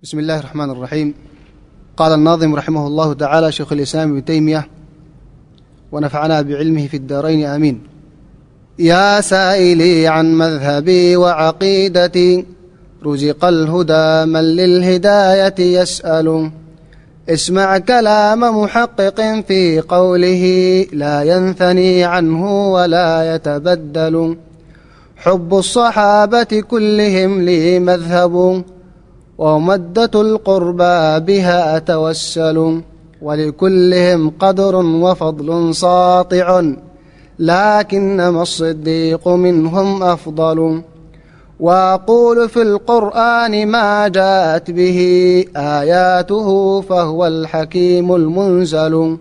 بسم الله الرحمن الرحيم. قال الناظم رحمه الله تعالى شيخ الإسلام ابن تيمية ونفعنا بعلمه في الدارين آمين. يا سائلي عن مذهبي وعقيدتي، رزق الهدى من للهداية يسأل. اسمع كلام محقق في قوله، لا ينثني عنه ولا يتبدل. حب الصحابة كلهم لي مذهب، ومدة القربى بها أتوسل. ولكلهم قدر وفضل ساطع، لكنما الصديق منهم أفضل. وأقول في القرآن ما جاءت به آياته، فهو الحكيم المنزل.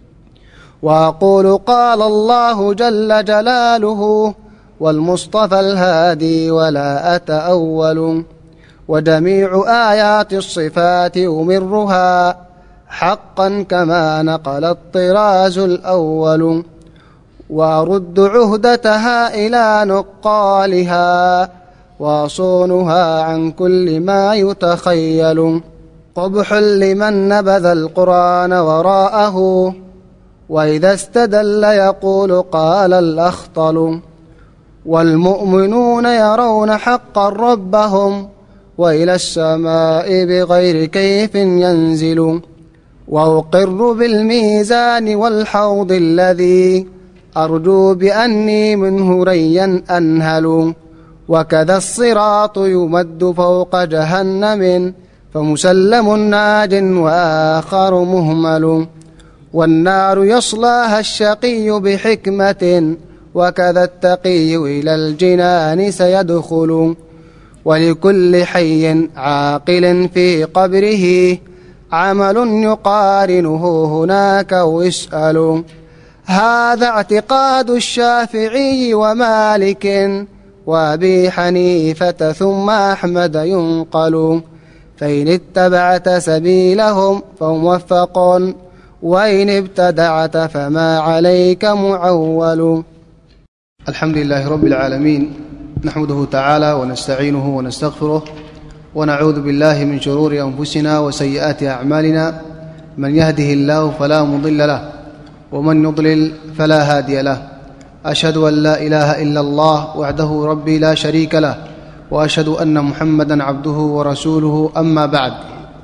وأقول قال الله جل جلاله، والمصطفى الهادي ولا أتأول. وجميع آيات الصفات أمرها حقا كما نقل الطراز الأول. وأرد عهدتها إلى نقالها، وأصونها عن كل ما يتخيل. قبح لمن نبذ القرآن وراءه، وإذا استدل يقول قال الأخطل. والمؤمنون يرون حقا ربهم، وإلى السماء بغير كيف ينزل. وأقر بالميزان والحوض الذي أرجو بأني منه ريا أنهل. وكذا الصراط يمد فوق جهنم، فمسلم ناج وآخر مهمل. والنار يصلاها الشقي بحكمة، وكذا التقي إلى الجنان سيدخل. ولكل حي عاقل في قبره عمل يقارنه هناك واسأل. هذا اعتقاد الشافعي ومالك وأبي حنيفة ثم أحمد ينقل. فإن اتبعت سبيلهم فموفق، وإن ابتدعت فما عليك معول. الحمد لله رب العالمين، نحمده تعالى ونستعينه ونستغفره، ونعوذ بالله من شرور أنفسنا وسيئات أعمالنا. من يهده الله فلا مضل له، ومن يضلل فلا هادي له. أشهد أن لا إله إلا الله وحده ربي لا شريك له، وأشهد أن محمدا عبده ورسوله. أما بعد،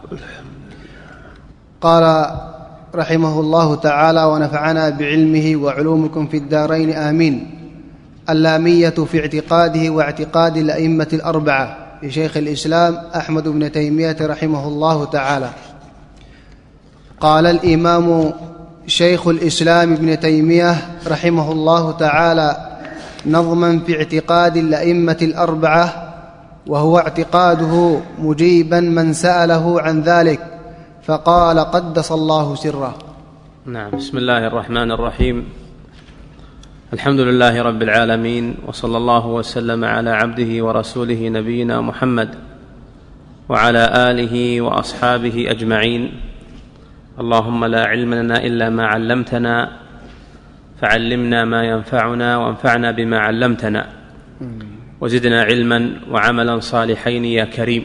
قال رحمه الله تعالى ونفعنا بعلمه وعلومكم في الدارين آمين. اللامية في اعتقاده واعتقاد الأئمة الأربعة لشيخ الإسلام أحمد بن تيمية رحمه الله تعالى. قال الإمام شيخ الإسلام ابن تيمية رحمه الله تعالى نظما في اعتقاد الأئمة الأربعة، وهو اعتقاده مجيبا من سأله عن ذلك، فقال قدس الله سره. نعم. بسم الله الرحمن الرحيم. الحمد لله رب العالمين، وصلى الله وسلم على عبده ورسوله نبينا محمد وعلى آله وأصحابه أجمعين. اللهم لا علم لنا إلا ما علمتنا، فعلمنا ما ينفعنا، وانفعنا بما علمتنا، وزدنا علما وعملا صالحين يا كريم.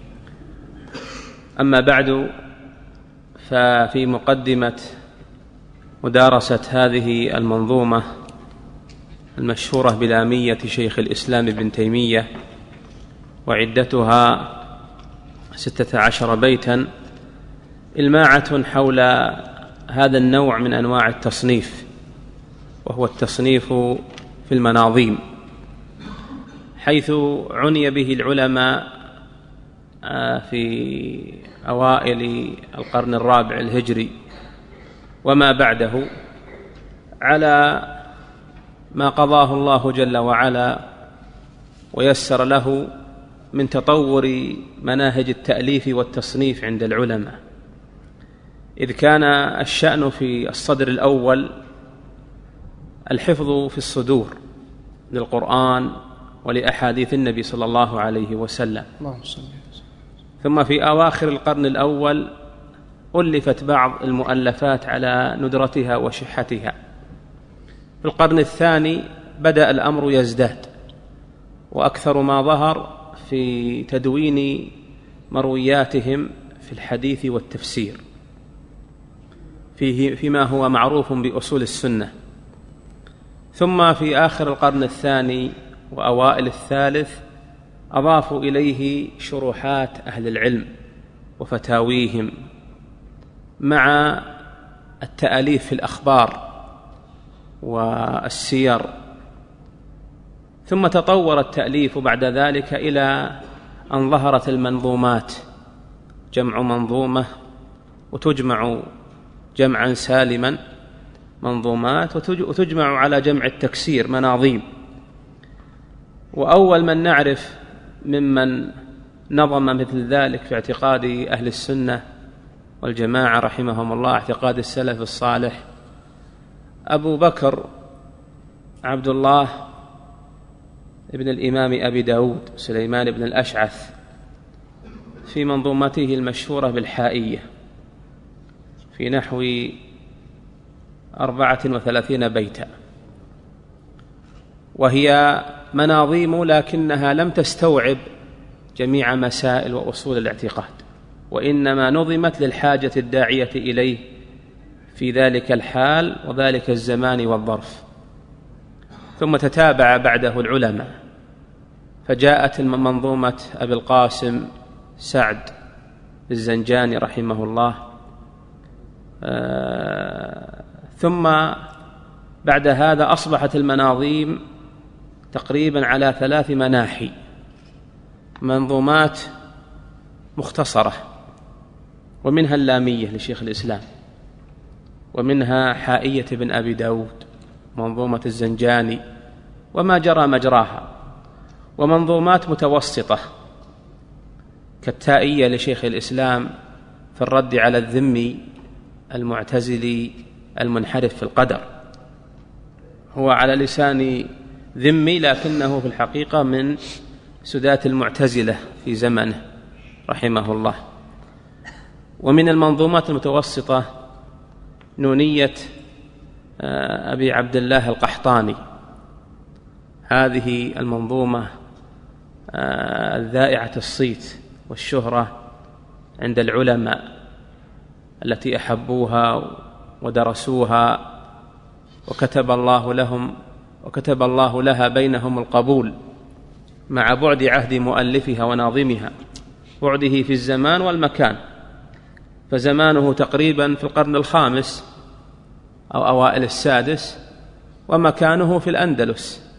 أما بعد، ففي مقدمة مدارسة هذه المنظومة المشهورة بلامية شيخ الإسلام ابن تيمية، وعدتها 16 بيتا، إلماعة حول هذا النوع من أنواع التصنيف، وهو التصنيف في المناظيم، حيث عني به العلماء في أوائل القرن الرابع الهجري وما بعده على ما قضاه الله جل وعلا ويسر له من تطور مناهج التأليف والتصنيف عند العلماء، إذ كان الشأن في الصدر الأول الحفظ في الصدور للقرآن ولأحاديث النبي صلى الله عليه وسلم. ثم في أواخر القرن الأول ألفت بعض المؤلفات على ندرتها وشحتها. في القرن الثاني بدأ الأمر يزداد، وأكثر ما ظهر في تدوين مروياتهم في الحديث والتفسير فيما هو معروف بأصول السنة. ثم في آخر القرن الثاني وأوائل الثالث أضافوا إليه شروحات أهل العلم وفتاويهم مع التأليف في الأخبار والسير. ثم تطور التأليف بعد ذلك إلى أن ظهرت المنظومات، جمع منظومة وتجمع جمعا سالما منظومات، وتجمع على جمع التكسير مناظيم. وأول من نعرف ممن نظم مثل ذلك في اعتقاد أهل السنة والجماعة رحمهم الله، اعتقاد السلف الصالح، أبو بكر عبد الله ابن الإمام أبي داود سليمان بن الأشعث في منظومته المشهورة بالحائية في نحو 34 بيتا، وهي مناظيم لكنها لم تستوعب جميع مسائل وأصول الاعتقاد، وإنما نظمت للحاجة الداعية إليه في ذلك الحال وذلك الزمان والظرف. ثم تتابع بعده العلماء، فجاءت منظومة أبي القاسم سعد الزنجاني رحمه الله. ثم بعد هذا أصبحت المناظيم تقريبا على 3 مناحي، منظومات مختصرة، ومنها اللامية لشيخ الإسلام، ومنها حائية بن أبي داود، منظومة الزنجاني وما جرى مجراها، ومنظومات متوسطة كالتائية لشيخ الإسلام في الرد على الذمي المعتزلي المنحرف في القدر. هو على لسان ذمي لكنه في الحقيقة من سدات المعتزلة في زمنه رحمه الله. ومن المنظومات المتوسطة نونية أبي عبد الله القحطاني، هذه المنظومة الذائعة الصيت والشهرة عند العلماء التي أحبوها ودرسوها، وكتب الله لها بينهم القبول مع بعد عهد مؤلفها وناظمها، بعده في الزمان والمكان، فزمانه تقريبا في القرن الخامس أو أوائل السادس، ومكانه في الأندلس.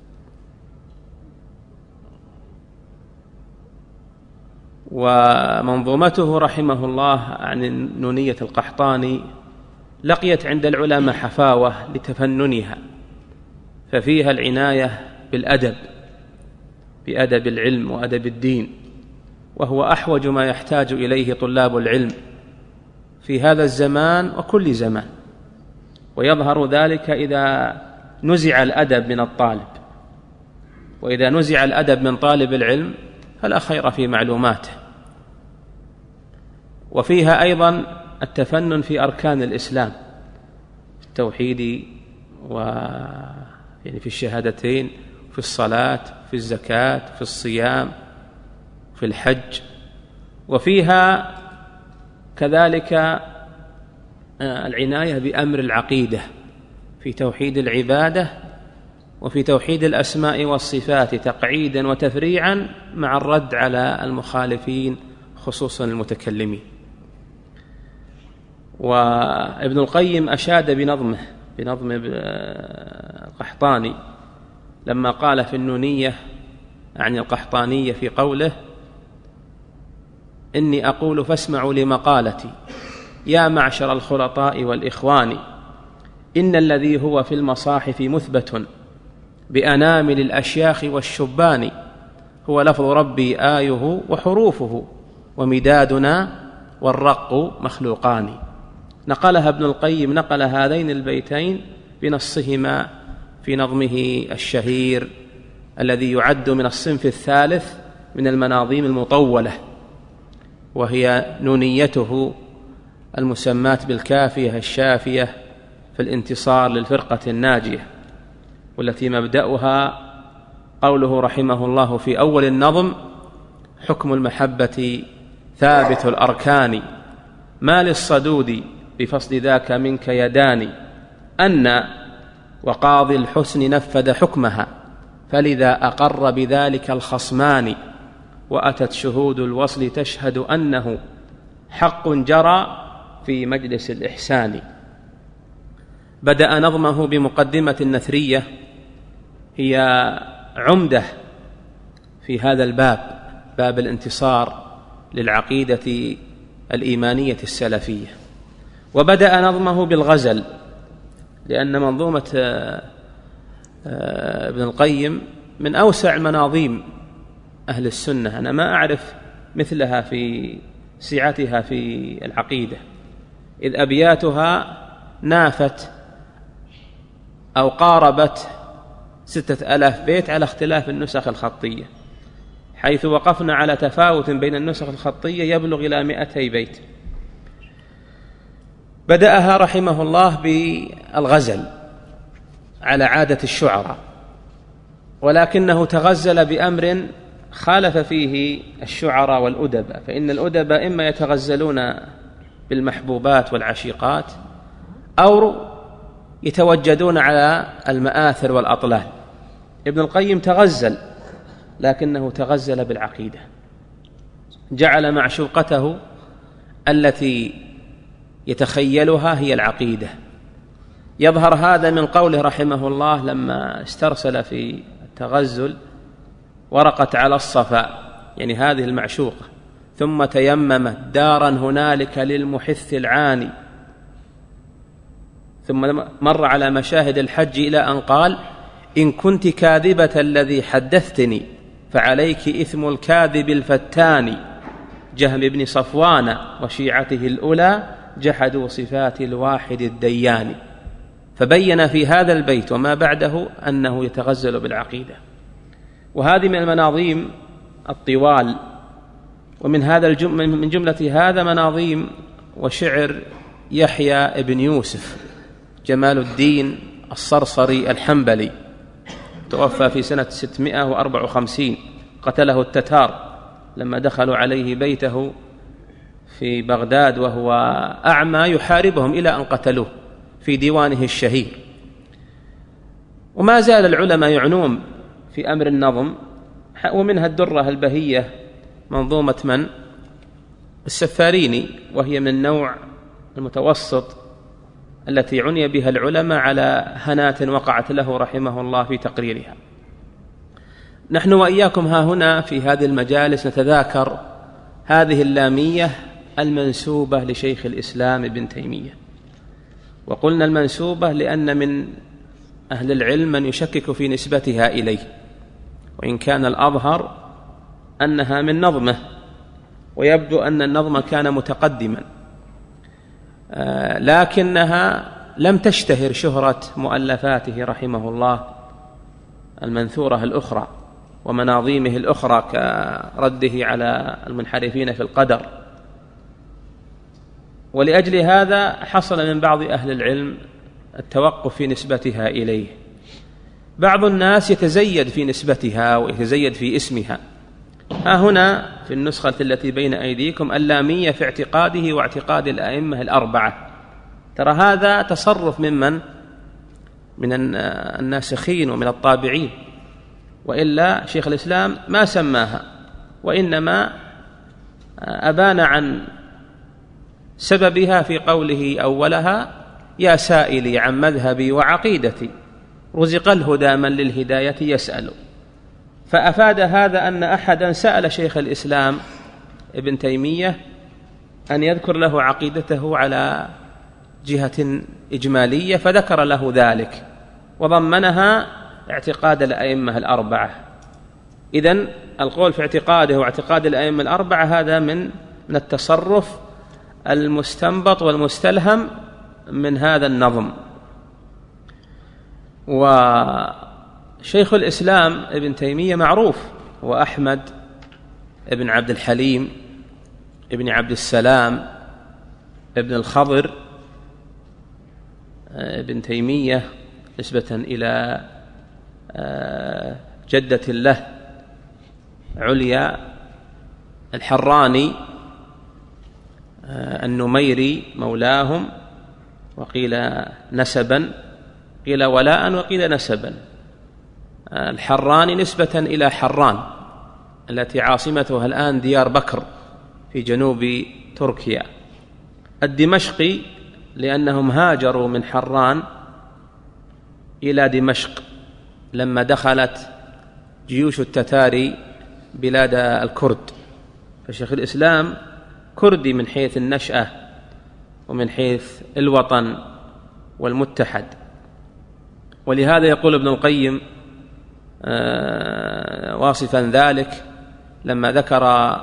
ومنظومته رحمه الله عن نونية القحطاني لقيت عند العلماء حفاوة لتفننها، ففيها العناية بالأدب، بأدب العلم وأدب الدين، وهو أحوج ما يحتاج إليه طلاب العلم في هذا الزمان وكل زمان. ويظهر ذلك إذا نزع الأدب من الطالب، وإذا نزع الأدب من طالب العلم فلا خير في معلوماته. وفيها أيضا التفنن في أركان الإسلام، التوحيد يعني في الشهادتين، في الصلاة، في الزكاة، في الصيام، في الحج. وفيها كذلك العناية بأمر العقيدة في توحيد العبادة وفي توحيد الأسماء والصفات تقعيدا وتفريعا، مع الرد على المخالفين خصوصا المتكلمين. وابن القيم أشاد بنظم القحطاني لما قال في النونية عن القحطانية في قوله: إني أقول فاسمعوا لمقالتي يا معشر الخلطاء والإخوان، إن الذي هو في المصاحف مثبت بأنامل الأشياخ والشبان، هو لفظ ربي آيه وحروفه، ومدادنا والرق مخلوقان. نقلها ابن القيم، نقل هذين البيتين بنصهما في نظمه الشهير الذي يعد من الصنف الثالث من المناظيم المطولة، وهي نونيته المسماة بالكافية الشافية في الانتصار للفرقة الناجية، والتي مبدأها قوله رحمه الله في أول النظم: حكم المحبة ثابت الأركان ما للصدود بفصل ذاك منك يدان أن وقاضي الحسن نفذ حكمها فلذا أقر بذلك الخصمان وأتت شهود الوصل تشهد أنه حق جرى في مجلس الإحسان. بدأ نظمه بمقدمة نثرية هي عمدة في هذا الباب، باب الانتصار للعقيدة الإيمانية السلفية. وبدأ نظمه بالغزل، لأن منظومة ابن القيم من أوسع مناظيم أهل السنة، أنا ما أعرف مثلها في سعتها في العقيدة، إذ أبياتها نافت أو قاربت 6000 بيت على اختلاف النسخ الخطية، حيث وقفنا على تفاوت بين النسخ الخطية يبلغ إلى 200 بيت. بدأها رحمه الله بالغزل على عادة الشعراء، ولكنه تغزل بأمر خالف فيه الشعراء والأدباء، فإن الأدباء إما يتغزلون بالمحبوبات والعشيقات أو يتوجدون على المآثر والأطلال. ابن القيم تغزل، لكنه تغزل بالعقيدة، جعل معشوقته التي يتخيلها هي العقيدة. يظهر هذا من قوله رحمه الله لما استرسل في التغزل: ورقت على الصفا، يعني هذه المعشوقة، ثم تيممت دارا هنالك للمحث العاني، ثم مر على مشاهد الحج إلى أن قال: إن كنت كاذبة الذي حدثتني فعليك إثم الكاذب الفتان. جهم بن صفوان وشيعته الأولى جحدوا صفات الواحد الديان. فبين في هذا البيت وما بعده أنه يتغزل بالعقيدة، وهذه من المناظيم الطوال. ومن هذا من جملة هذا مناظيم وشعر يحيى ابن يوسف جمال الدين الصرصري الحنبلي، توفى في سنة 654، قتله التتار لما دخلوا عليه بيته في بغداد وهو أعمى يحاربهم إلى أن قتلوه، في ديوانه الشهير. وما زال العلماء يعنون في أمر النظم، ومنها الدرة البهية منظومة من؟ السفاريني، وهي من النوع المتوسط التي عني بها العلماء على هنات وقعت له رحمه الله في تقريرها. نحن وإياكم ها هنا في هذه المجالس نتذاكر هذه اللامية المنسوبة لشيخ الإسلام ابن تيمية، وقلنا المنسوبة لأن من أهل العلم من يشكك في نسبتها إليه، وإن كان الأظهر أنها من نظمه، ويبدو أن النظم كان متقدما، لكنها لم تشتهر شهرة مؤلفاته رحمه الله المنثورة الأخرى ومناظيمه الأخرى كرده على المنحرفين في القدر. ولأجل هذا حصل من بعض أهل العلم التوقف في نسبتها إليه. بعض الناس يتزيد في نسبتها ويتزيد في اسمها. ها هنا في النسخة التي بين أيديكم اللامية في اعتقاده واعتقاد الأئمة الأربعة. ترى هذا تصرف من الناسخين ومن الطابعين، وإلا شيخ الإسلام ما سماها، وإنما أبان عن سببها في قوله أولها: يا سائلي عن مذهبي وعقيدتي رزق الهدى من للهداية يسأل. فأفاد هذا أن أحدا سأل شيخ الإسلام ابن تيمية أن يذكر له عقيدته على جهة إجمالية، فذكر له ذلك وضمنها اعتقاد الأئمة الأربعة. إذن القول في اعتقاده واعتقاد الأئمة الأربعة هذا من التصرف المستنبط والمستلهم من هذا النظم. وشيخ الإسلام ابن تيمية معروف، وأحمد ابن عبد الحليم ابن عبد السلام ابن الخضر ابن تيمية نسبة إلى جدة له عليا الحراني النميري مولاهم، وقيل نسبا، قيل ولاء وقيل نسبا. الحراني نسبة إلى حران التي عاصمتها الآن ديار بكر في جنوب تركيا. الدمشقي لأنهم هاجروا من حران إلى دمشق لما دخلت جيوش التتار بلاد الكرد، فشيخ الإسلام كردي من حيث النشأة ومن حيث الوطن والمتحد. ولهذا يقول ابن القيم واصفا ذلك لما ذكر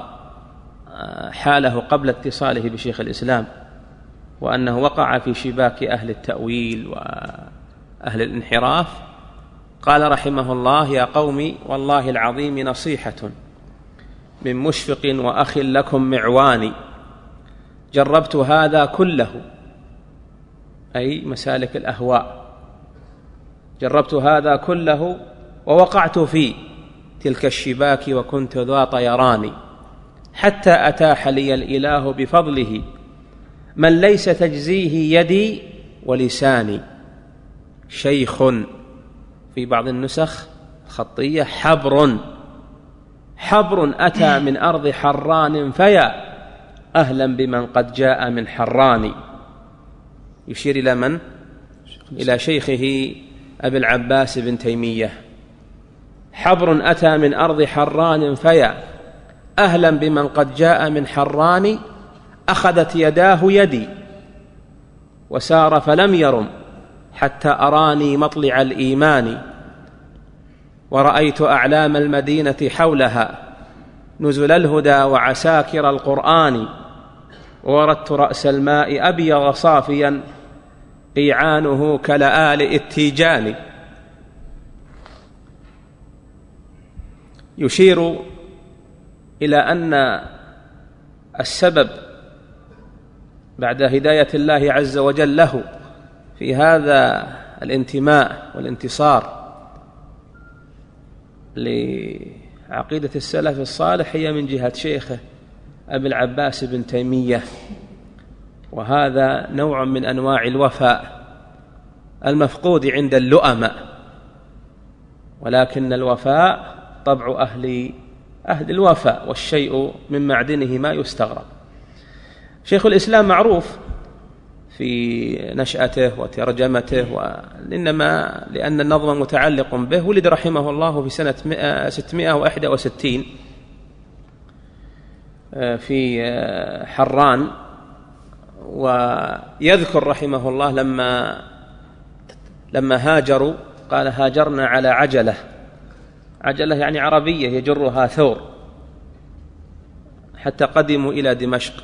حاله قبل اتصاله بشيخ الإسلام، وأنه وقع في شباك أهل التأويل وأهل الانحراف، قال رحمه الله: يا قوم والله العظيم نصيحة من مشفق وأخ لكم معواني، جربت هذا كله، أي مسالك الأهواء، جربت هذا كله ووقعت في تلك الشباك وكنت ذا طيران، حتى أتاح لي الإله بفضله من ليس تجزيه يدي ولساني. شيخ في بعض النسخ خطية حبر أتى من أرض حران فيا أهلا بمن قد جاء من حران. يشير إلى من؟ إلى شيخه أبي العباس بن تيمية. حبر أتى من أرض حران فيا أهلا بمن قد جاء من حران، أخذت يداه يدي وسار فلم يرم حتى أراني مطلع الإيمان، ورأيت أعلام المدينة حولها نزل الهدى وعساكر القرآن، ووردت رأس الماء أبيض صافيا قيعانه كلآل التيجان. يشير إلى أن السبب بعد هداية الله عز وجل له في هذا الانتماء والانتصار لعقيدة السلف الصالح هي من جهة شيخه أبي العباس بن تيمية، وهذا نوع من أنواع الوفاء المفقود عند اللؤماء، ولكن الوفاء طبع أهل الوفاء، والشيء من معدنه ما يستغرب. شيخ الإسلام معروف في نشأته وترجمته، وإنما لأن النظم متعلق به. ولد رحمه الله في سنة 661 في حران، ويذكر رحمه الله لما هاجروا قال: هاجرنا على عجلة يعني عربية يجرها ثور، حتى قدموا إلى دمشق،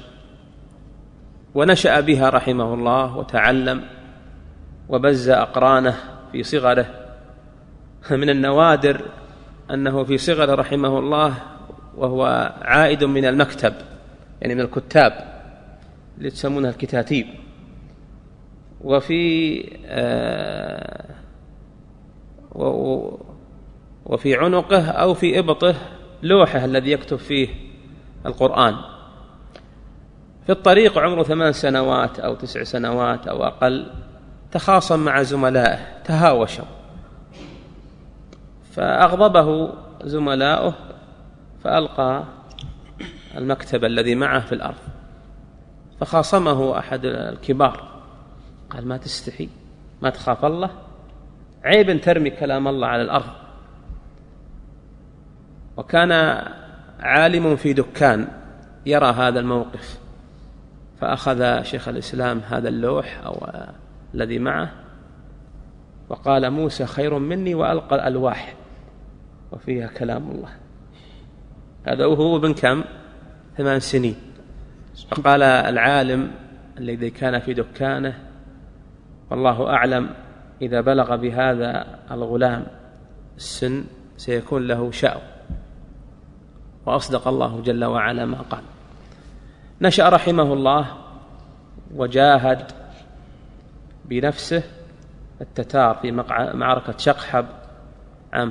ونشأ بها رحمه الله وتعلم وبز أقرانه في صغره. من النوادر أنه في صغره رحمه الله وهو عائد من المكتب، يعني من الكتاب اللي تسمونها الكتاتيب، وفي عنقه أو في إبطه لوحه الذي يكتب فيه القرآن. في الطريق عمره 8 سنوات أو 9 سنوات أو أقل، تخاصم مع زملائه، تهاوشوا، فأغضبه زملاؤه فألقى المكتب الذي معه في الأرض، فخاصمه أحد الكبار قال: ما تستحي، ما تخاف الله، عيب أن ترمي كلام الله على الأرض. وكان عالم في دكان يرى هذا الموقف، فأخذ شيخ الإسلام هذا اللوح أو الذي معه وقال: موسى خير مني، وألقى الألواح وفيها كلام الله. هذا وهو ابن كم؟ 8 سنين. فقال العالم الذي كان في دكانه: والله أعلم إذا بلغ بهذا الغلام السن سيكون له شأو. وأصدق الله جل وعلا ما قال. نشأ رحمه الله وجاهد بنفسه التتار في معركة شقحب عام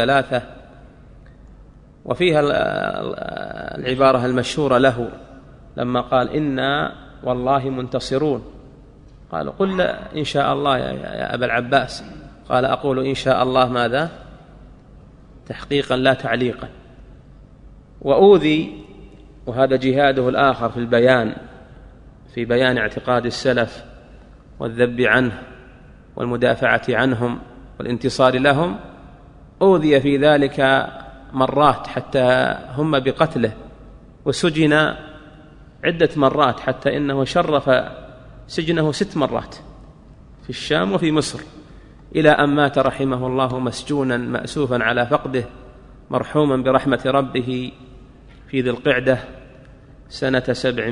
703، وفيها العبارة المشهورة له: لما قال إنا والله منتصرون، قالوا قل إن شاء الله يا أبا العباس، قال أقول إن شاء الله ماذا؟ تحقيقا لا تعليقا. وأوذي، وهذا جهاده الآخر في البيان، في بيان اعتقاد السلف والذب عنه والمدافعة عنهم والانتصار لهم، أوذي في ذلك مرات حتى هم بقتله، وسجن عدة مرات حتى إنه شرف سجنه 6 مرات في الشام وفي مصر، إلى أن مات رحمه الله مسجونا مأسوفا على فقده، مرحوما برحمة ربه في ذي القعدة سنة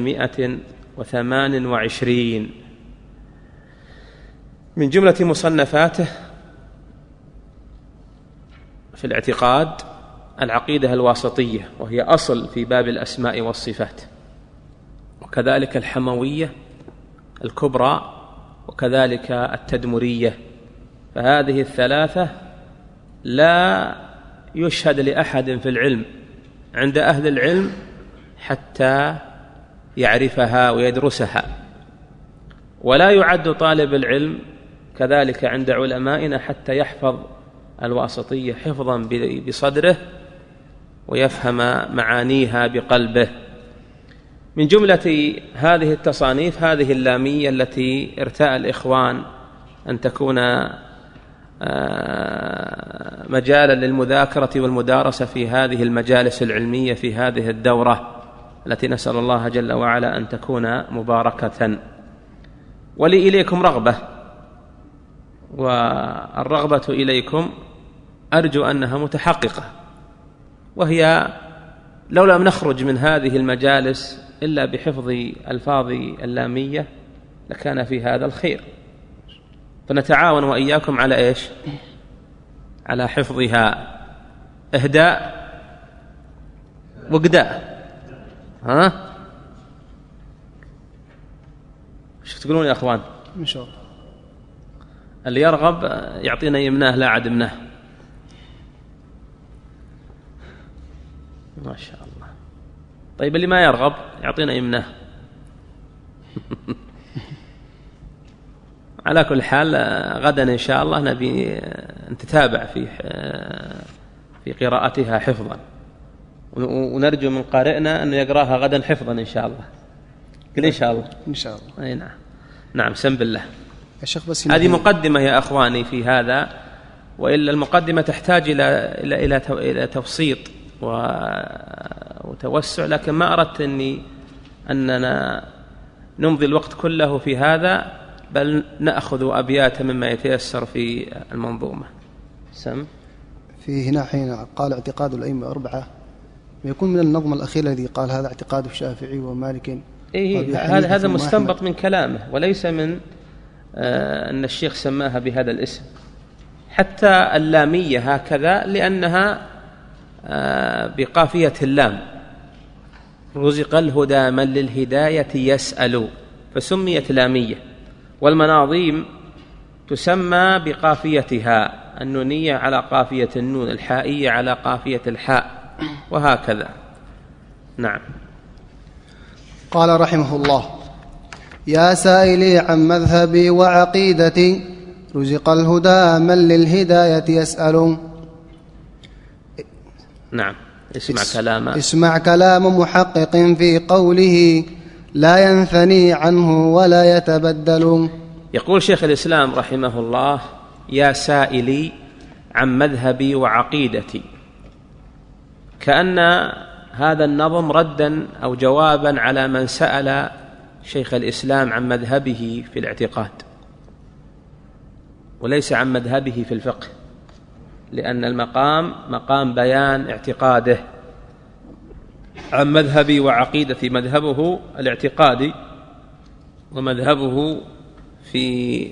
728. من جملة مصنفاته في الاعتقاد العقيدة الواسطية، وهي أصل في باب الأسماء والصفات، وكذلك الحموية الكبرى، وكذلك التدمرية. فهذه الثلاثة لا يشهد لأحد في العلم عند أهل العلم حتى يعرفها ويدرسها، ولا يعد طالب العلم كذلك عند علمائنا حتى يحفظ الواسطية حفظا بصدره ويفهم معانيها بقلبه. من جملة هذه التصانيف هذه اللامية التي ارتأى الإخوان أن تكون مجالا للمذاكرة والمدارسة في هذه المجالس العلمية في هذه الدورة التي نسأل الله جل وعلا أن تكون مباركة. ولي إليكم رغبة، والرغبة إليكم أرجو أنها متحققة، وهي لو لم نخرج من هذه المجالس إلا بحفظ ألفاظ اللامية لكان في هذا الخير، فنتعاون وإياكم على إيش؟ على حفظها. إهداء وقداء. ها؟ ايش تقولون يا أخوان؟ إن شاء الله. اللي يرغب يعطينا يمناه لا عدمناه. ما شاء الله. طيب اللي ما يرغب يعطينا يمناه. على كل حال غدا إن شاء الله نبي أن تتابع في قراءتها حفظا، ونرجو من قارئنا أن يقرأها غدا حفظا إن شاء الله. قل إن شاء الله. إن شاء الله. أي نعم. نعم سم بالله. يا شيخ بس هذه مقدمة يا أخواني في هذا، وإلا المقدمة تحتاج إلى تبسيط وتوسع، لكن ما أردت أننا نمضي الوقت كله في هذا، بل نأخذ أبيات مما يتيسر في المنظومة. سم. في هنا حين قال اعتقاد الأئمة 4 يكون من النظم الأخير الذي قال هذا اعتقاد الشافعي ومالك. هذا مستنبط من كلامه، وليس من أن الشيخ سماها بهذا الاسم. حتى اللامية هكذا لأنها بقافية اللام، رزق الهدى من للهداية يسأل، فسميت لامية. والمناظيم تسمى بقافيتها، النونية على قافية النون، الحائية على قافية الحاء، وهكذا. نعم. قال رحمه الله: يا سائلي عن مذهبي وعقيدتي، رزق الهدى من للهداية يسأل. نعم. اسمع كلام محقق في قوله، لا ينثني عنه ولا يتبدل. يقول شيخ الإسلام رحمه الله: يا سائلي عن مذهبي وعقيدتي، كأن هذا النظم ردا أو جوابا على من سأل شيخ الإسلام عن مذهبه في الاعتقاد، وليس عن مذهبه في الفقه، لأن المقام مقام بيان اعتقاده. عن مذهبي وعقيدتي، مذهبه الاعتقادي ومذهبه في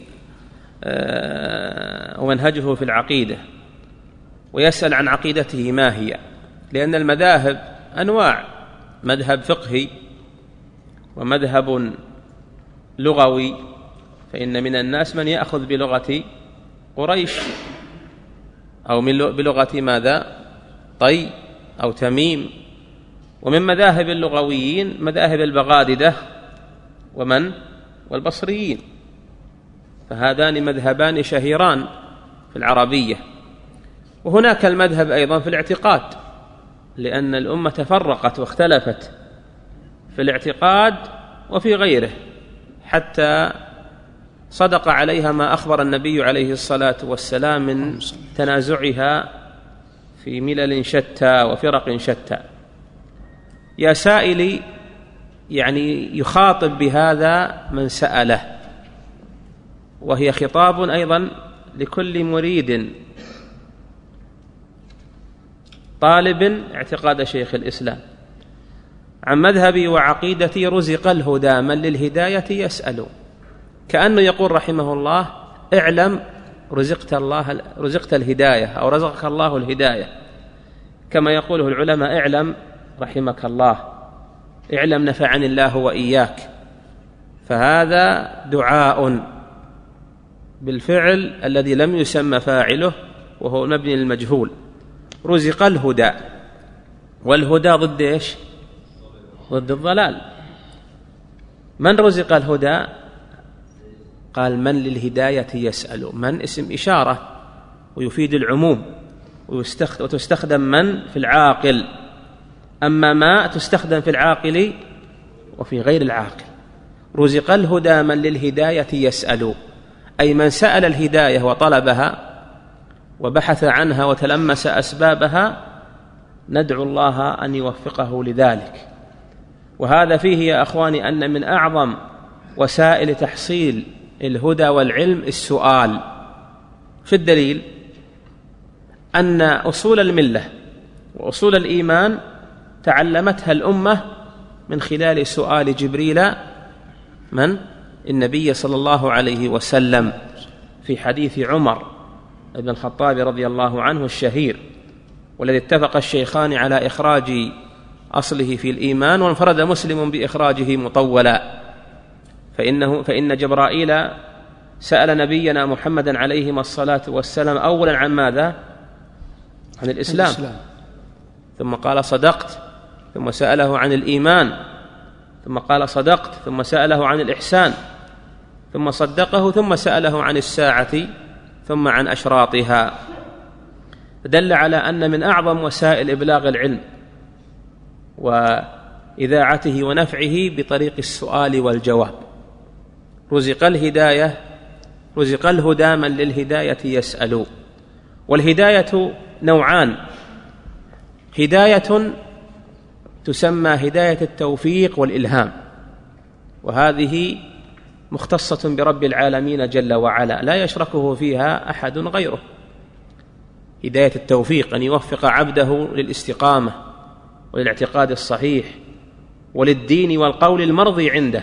ومنهجه في العقيدة، ويسأل عن عقيدته ما هي، لأن المذاهب أنواع: مذهب فقهي ومذهب لغوي، فإن من الناس من يأخذ بلغة قريش أو بلغة ماذا؟ طي أو تميم، ومن مذاهب اللغويين مذاهب البغاددة والبصريين، فهذان مذهبان شهيران في العربية. وهناك المذهب أيضا في الاعتقاد، لأن الأمة تفرقت واختلفت في الاعتقاد وفي غيره، حتى صدق عليها ما أخبر النبي عليه الصلاة والسلام من تنازعها في ملل شتى وفرق شتى. يا سائلي، يعني يخاطب بهذا من سأله، وهي خطاب أيضا لكل مريد طالب اعتقاد شيخ الإسلام. عن مذهبي وعقيدتي رزق الهدى من للهداية يسأل. كأنه يقول رحمه الله: اعلم رزقت الهداية، أو رزقك الله الهداية، كما يقوله العلماء: اعلم رحمك الله، اعلم نفعني الله وإياك. فهذا دعاء بالفعل الذي لم يسمى فاعله، وهو مبني للمجهول. رزق الهدى، والهدى ضد ايش؟ ضد الضلال. من رزق الهدى؟ قال: من للهداية يسأل. من اسم إشارة ويفيد العموم، وتستخدم من في العاقل، أما ما تستخدم في العاقل وفي غير العاقل. رزق الهدى من للهداية يسأل، أي من سأل الهداية وطلبها وبحث عنها وتلمس أسبابها، ندعو الله أن يوفقه لذلك. وهذا فيه يا أخواني أن من أعظم وسائل تحصيل الهدى والعلم السؤال. في الدليل أن أصول الملة وأصول الإيمان تعلمتها الأمة من خلال سؤال جبريل النبي صلى الله عليه وسلم، في حديث عمر بن الخطاب رضي الله عنه الشهير، والذي اتفق الشيخان على إخراج أصله في الإيمان، وانفرد مسلم بإخراجه مطولا. فإن جبرائيل سأل نبينا محمدا عليه الصلاة والسلام أولا عن ماذا؟ عن الإسلام، ثم قال: صدقت، ثم سأله عن الإيمان، ثم قال: صدقت، ثم سأله عن الإحسان، ثم صدقه، ثم سأله عن الساعة، ثم عن أشراطها. دل على أن من أعظم وسائل إبلاغ العلم وإذاعته ونفعه بطريق السؤال والجواب. رزق الهداية، رزق الهدى من للهداية يسأل. والهداية نوعان: هداية تسمى هداية التوفيق والإلهام، وهذه مختصة برب العالمين جل وعلا، لا يشركه فيها أحد غيره. هداية التوفيق أن يوفق عبده للاستقامة وللاعتقاد الصحيح وللدين والقول المرضي عنده،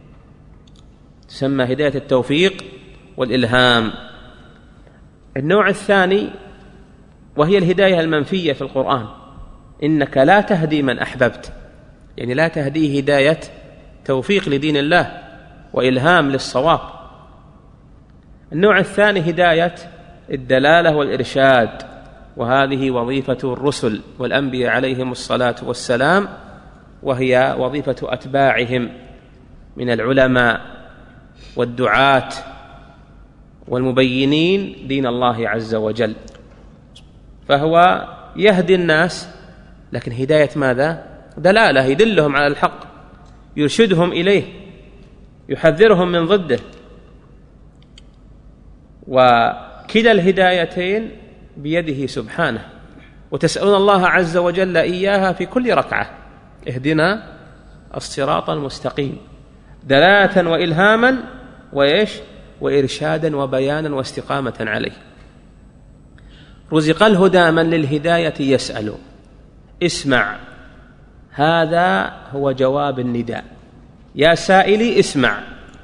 تسمى هداية التوفيق والإلهام. النوع الثاني وهي الهداية المنفية في القرآن: إنك لا تهدي من أحببت، يعني لا تهديه هداية توفيق لدين الله وإلهام للصواب. النوع الثاني هداية الدلالة والإرشاد، وهذه وظيفة الرسل والأنبياء عليهم الصلاة والسلام، وهي وظيفة أتباعهم من العلماء والدعاة والمبينين دين الله عز وجل. فهو يهدي الناس، لكن هداية ماذا؟ دلالة، يدلهم على الحق، يرشدهم إليه، يحذرهم من ضده. وكلا الهدايتين بيده سبحانه، وتسألون الله عز وجل إياها في كل ركعة: اهدنا الصراط المستقيم، دلالة وإلهاما وإرشادا وبيانا واستقامة عليه. رزق الهدى من للهداية يسأل. اسمع، هذا هو جواب النداء. يا سائلي اسمع،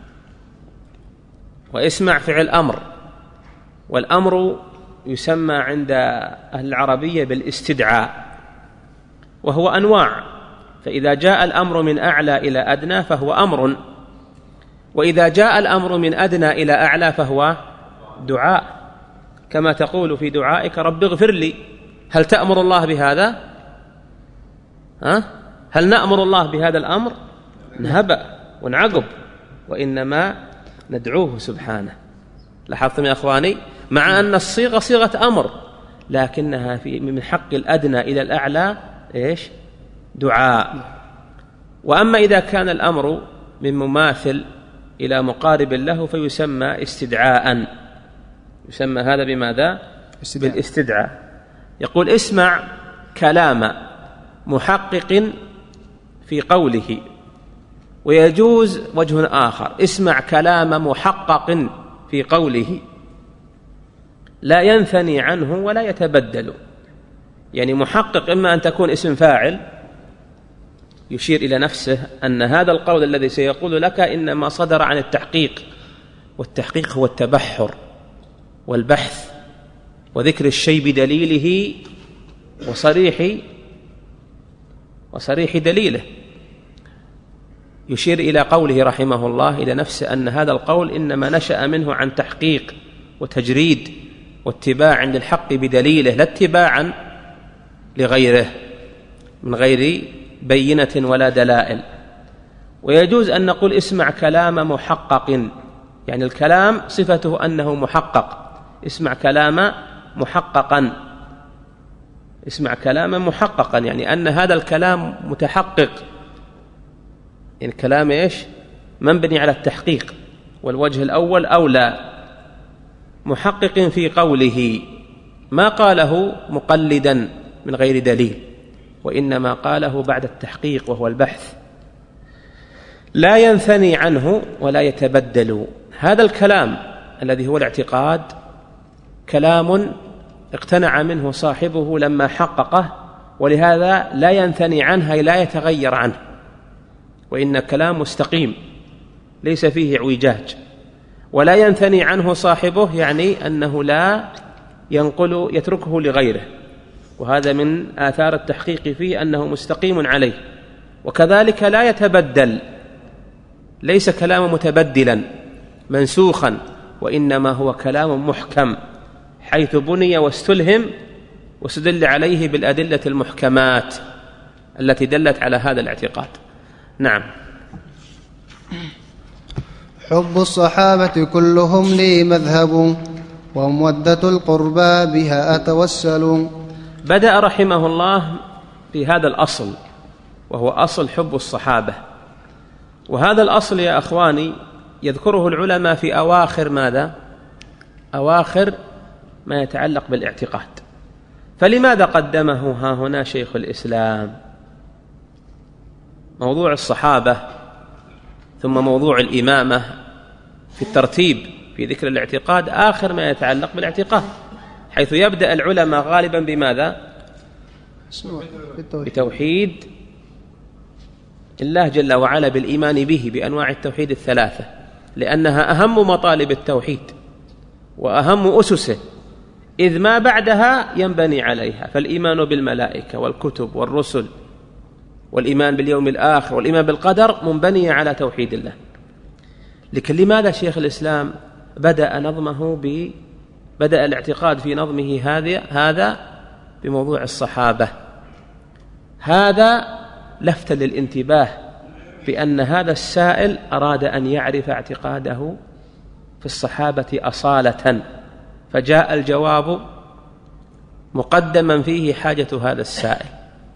واسمع فعل أمر، والأمر يسمى عند أهل العربية بالاستدعاء، وهو أنواع. فإذا جاء الأمر من أعلى إلى أدنى فهو أمر، وإذا جاء الأمر من أدنى إلى أعلى فهو دعاء، كما تقول في دعائك: رب اغفر لي. هل تأمر الله بهذا؟ هل نأمر الله بهذا الأمر؟ نهبأ ونعقب، وإنما ندعوه سبحانه. لاحظتم يا أخواني؟ مع أن الصيغة صيغة أمر، لكنها من حق الأدنى إلى الأعلى إيش؟ دعاء. وأما إذا كان الأمر من مماثل إلى مقارب له فيسمى استدعاء. يسمى هذا بماذا؟ بالاستدعاء. يقول: اسمع كلام محقق في قوله. ويجوز وجه آخر: اسمع كلام محقق في قوله لا ينثني عنه ولا يتبدل. يعني محقق إما أن تكون اسم فاعل يشير إلى نفسه أن هذا القول الذي سيقول لك إنما صدر عن التحقيق، والتحقيق هو التبحر والبحث وذكر الشيء بدليله وصريح دليله. يشير إلى قوله رحمه الله إلى نفسه أن هذا القول إنما نشأ منه عن تحقيق وتجريد واتباع للحق بدليله، لا اتباعا لغيره من غير بينة ولا دلائل. ويجوز أن نقول: اسمع كلام محقق، يعني الكلام صفته أنه محقق. اسمع كلام محققا، اسمع كلاما محققا، يعني أن هذا الكلام متحقق. يعني كلام إيش؟ مبني على التحقيق، والوجه الأول أولى. محقق في قوله، ما قاله مقلدا من غير دليل، وإنما قاله بعد التحقيق وهو البحث. لا ينثني عنه ولا يتبدل. هذا الكلام الذي هو الاعتقاد كلام اقتنع منه صاحبه لما حققه، ولهذا لا ينثني عنه، لا يتغير عنه، وإن كلام مستقيم ليس فيه اعوجاج. ولا ينثني عنه صاحبه يعني أنه لا يتركه لغيره، وهذا من آثار التحقيق فيه أنه مستقيم عليه. وكذلك لا يتبدل، ليس كلام متبدلا منسوخا، وإنما هو كلام محكم حيث بني واستلهم واستدل عليه بالأدلة المحكمات التي دلت على هذا الاعتقاد. نعم. حب الصحابة كلهم لي مذهب، ومودة القربى بها أتوسل. بدأ رحمه الله بهذا الأصل، وهو أصل حب الصحابة. وهذا الأصل يا أخواني يذكره العلماء في أواخر ماذا؟ أواخر ما يتعلق بالاعتقاد. فلماذا قدمه ها هنا شيخ الإسلام؟ موضوع الصحابة ثم موضوع الإمامة في الترتيب في ذكر الاعتقاد آخر ما يتعلق بالاعتقاد، حيث يبدأ العلماء غالبا بماذا؟ بتوحيد الله جل وعلا، بالإيمان به بأنواع التوحيد الثلاثة، لأنها أهم مطالب التوحيد وأهم أسسه، إذ ما بعدها ينبني عليها. فالإيمان بالملائكة والكتب والرسل والإيمان باليوم الآخر والإيمان بالقدر منبنية على توحيد الله. لكن لماذا شيخ الإسلام بدأ الاعتقاد في نظمه هذا بموضوع الصحابة؟ هذا لفت للانتباه بأن هذا السائل أراد أن يعرف اعتقاده في الصحابة أصالة، فجاء الجواب مقدما فيه حاجة هذا السائل.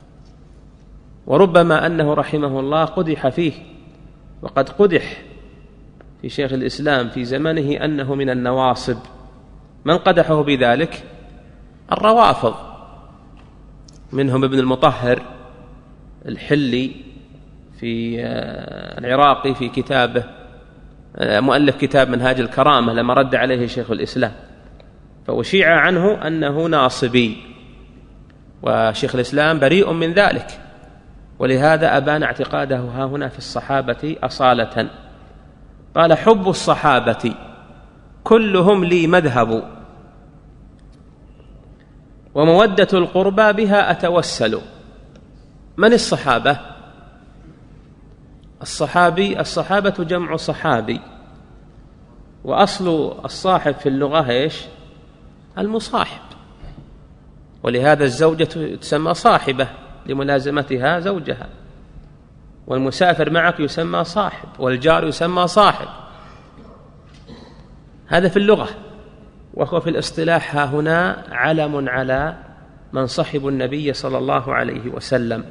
وربما أنه رحمه الله قدح فيه، وقد قدح في شيخ الإسلام في زمنه أنه من النواصب. من قدحه بذلك؟ الروافض، منهم ابن المطهر الحلي في العراقي في كتابه مؤلف كتاب منهاج الكرامة لما رد عليه شيخ الإسلام، فأشيع عنه أنه ناصبي، وشيخ الإسلام بريء من ذلك، ولهذا أبان اعتقاده ها هنا في الصحابة أصالة. قال: حب الصحابة كلهم لي مذهب، ومودة القربى بها أتوسل. من الصحابة؟ الصحابة جمع صحابي، وأصل الصاحب في اللغة إيش؟ المصاحب، ولهذا الزوجة تسمى صاحبة لملازمتها زوجها. والمسافر معك يسمى صاحب، والجار يسمى صاحب. هذا في اللغة. وهو في الاصطلاح ها هنا علم على من صحبوا النبي صلى الله عليه وسلم.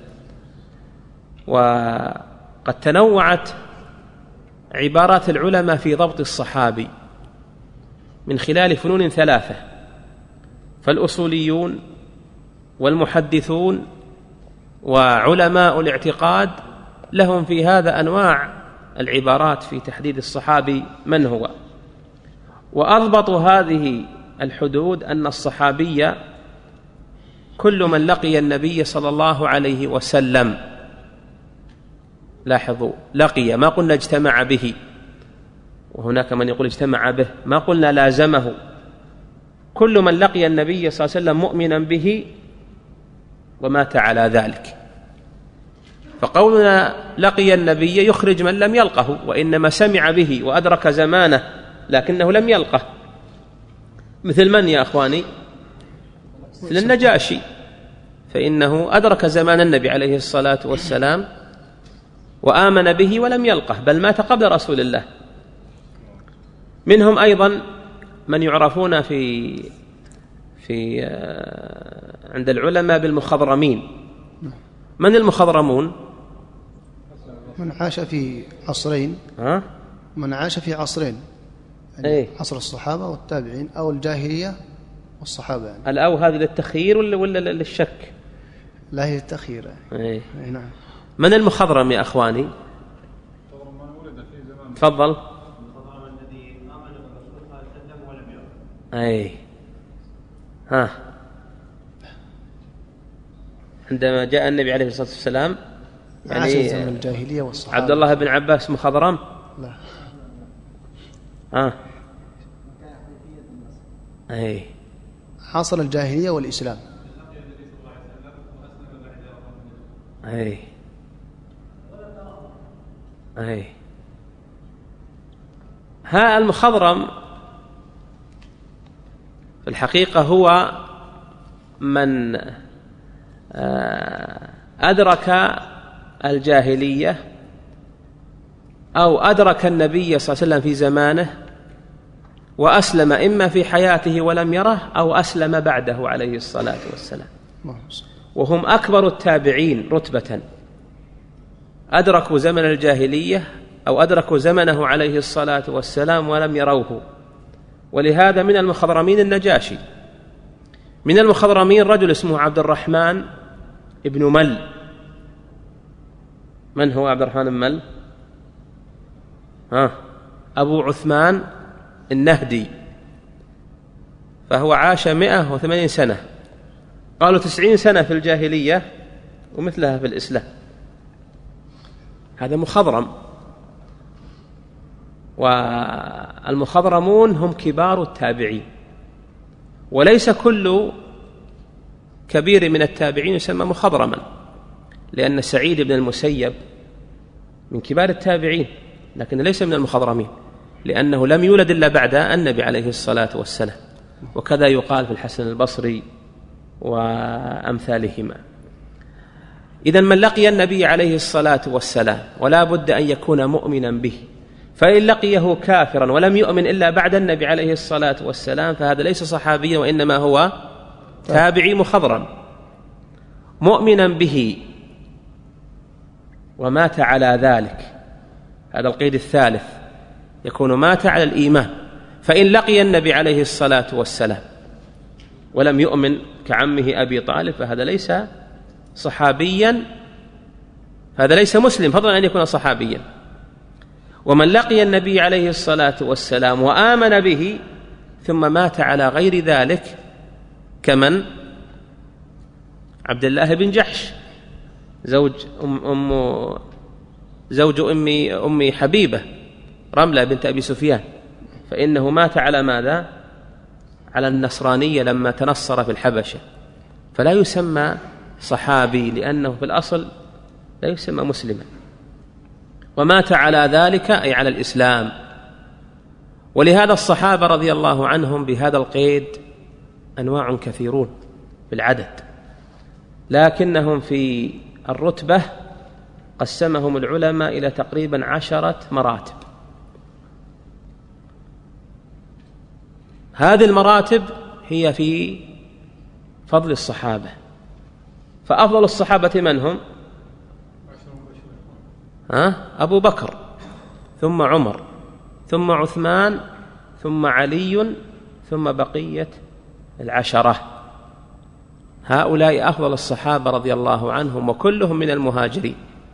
وقد تنوعت عبارات العلماء في ضبط الصحابي من خلال فنون ثلاثة، فالأصوليون والمحدثون وعلماء الاعتقاد لهم في هذا أنواع العبارات في تحديد الصحابي من هو. وأضبط هذه الحدود أن الصحابي كل من لقي النبي صلى الله عليه وسلم. لاحظوا، لقي، ما قلنا اجتمع به، وهناك من يقول اجتمع به، ما قلنا لازمه. كل من لقي النبي صلى الله عليه وسلم مؤمنا به ومات على ذلك. فقولنا لقي النبي يخرج من لم يلقه، وإنما سمع به وأدرك زمانه لكنه لم يلقه. مثل من يا أخواني؟ مثل النجاشي، فإنه أدرك زمان النبي عليه الصلاة والسلام وآمن به ولم يلقه، بل مات قبل رسول الله. منهم أيضا من يعرفون عند العلماء بالمخضرمين. من المخضرمون؟ من عاش في عصرين. من عاش في عصرين، يعني عصر الصحابة والتابعين أو الجاهلية والصحابة. يعني الأو هذه للتخيير ولا للشك؟ لا، هي التخيير. نعم. من المخضرم يا أخواني؟ تفضل. المخضرم الذي آمن بالرسول صلى الله عليه وسلم ولم يرى. عندما جاء النبي عليه الصلاة والسلام يعني زمن الجاهلية والصحابة. عبد الله بن عباس مخضرم؟ لا. حصل الجاهلية والإسلام. ها المخضرم في الحقيقة هو من أدرك الجاهلية أو أدرك النبي صلى الله عليه وسلم في زمانه وأسلم إما في حياته ولم يره أو أسلم بعده عليه الصلاة والسلام، وهم أكبر التابعين رتبة، أدركوا زمن الجاهلية أو أدركوا زمنه عليه الصلاة والسلام ولم يروه. ولهذا من المخضرمين النجاشي. من المخضرمين رجل اسمه عبد الرحمن ابن مل. من هو عبد الرحمن بن مل؟ أبو عثمان النهدي، فهو عاش 180 سنة، قالوا 90 سنة في الجاهلية ومثلها في الإسلام. هذا مخضرم. والمخضرمون هم كبار التابعين، وليس كل كبير من التابعين يسمى مخضرما، لأن سعيد بن المسيب من كبار التابعين لكن ليس من المخضرمين، لأنه لم يولد إلا بعد النبي عليه الصلاة والسلام. وكذا يقال في الحسن البصري وأمثالهما. إذن من لقي النبي عليه الصلاة والسلام ولا بد أن يكون مؤمنا به، فإن لقيه كافرا ولم يؤمن إلا بعد النبي عليه الصلاة والسلام فهذا ليس صحابيا، وإنما هو تابعي مخضرم مؤمنا به ومات على ذلك. هذا القيد الثالث، يكون مات على الإيمان. فإن لقي النبي عليه الصلاة والسلام ولم يؤمن كعمه أبي طالب فهذا ليس صحابيا، هذا ليس مسلم فضلا أن يكون صحابيا. ومن لقي النبي عليه الصلاة والسلام وآمن به ثم مات على غير ذلك كمن؟ عبد الله بن جحش زوج أم حبيبة رملة بنت أبي سفيان، فإنه مات على ماذا؟ على النصرانية لما تنصر في الحبشة، فلا يسمى صحابي لأنه في الأصل لا يسمى مسلما. ومات على ذلك أي على الإسلام. ولهذا الصحابة رضي الله عنهم بهذا القيد أنواع كثيرون بالعدد، لكنهم في الرتبة قسمهم العلماء إلى تقريبا 10 مراتب. هذه المراتب هي في فضل الصحابة. فأفضل الصحابة من هم؟ أبو بكر، ثم عمر، ثم عثمان، ثم علي، ثم بقية 10. هؤلاء أفضل الصحابة رضي الله عنهم، وكلهم من المهاجرين.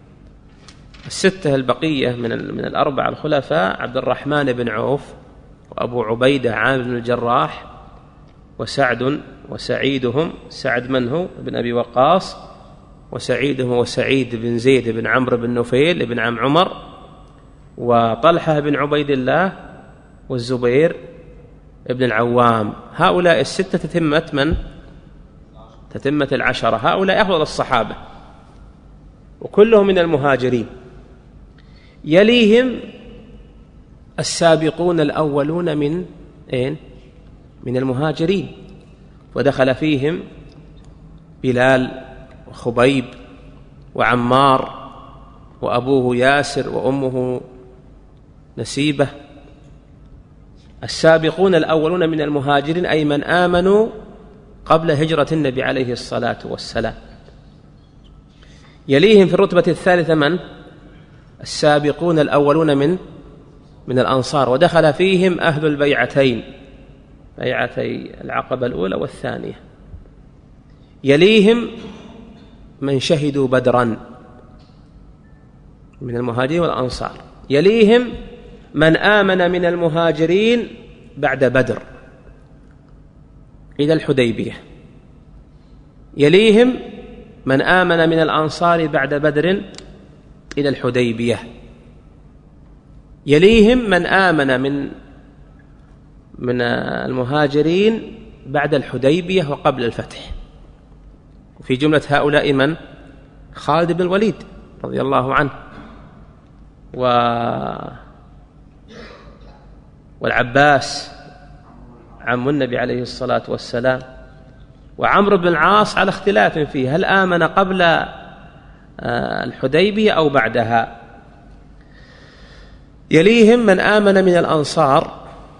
6 البقية من 4 الخلفاء: عبد الرحمن بن عوف، وأبو عبيدة عامر بن الجراح، وسعد وسعيدهم، سعد من هو؟ بن أبي وقاص، وسعيدهم وسعيد بن زيد بن عمرو بن نفيل بن عم عمر، وطلحة بن عبيد الله، والزبير بن العوام. هؤلاء 6 تتمة من؟ تتمة 10. هؤلاء أفضل الصحابة وكلهم من المهاجرين. يليهم السابقون الأولون من المهاجرين، ودخل فيهم بلال وخبيب وعمار وأبوه ياسر وأمه نسيبة. السابقون الأولون من المهاجرين أي من آمنوا قبل هجرة النبي عليه الصلاة والسلام. يليهم في الرتبة الثالثة من؟ السابقون الأولون من الأنصار، ودخل فيهم أهل البيعتين، بيعتي العقبة الأولى والثانية. يليهم من شهدوا بدرا من المهاجرين والأنصار. يليهم من آمن من المهاجرين بعد بدر إلى الحديبية. يليهم من آمن من الأنصار بعد بدر إلى الحديبية. يليهم من آمن من المهاجرين بعد الحديبية وقبل الفتح. وفي جملة هؤلاء من؟ خالد بن الوليد رضي الله عنه، والعباس عم النبي عليه الصلاة والسلام، وعمرو بن العاص على اختلاف فيه، هل آمن قبل الحديبية أو بعدها. يليهم من آمن من الأنصار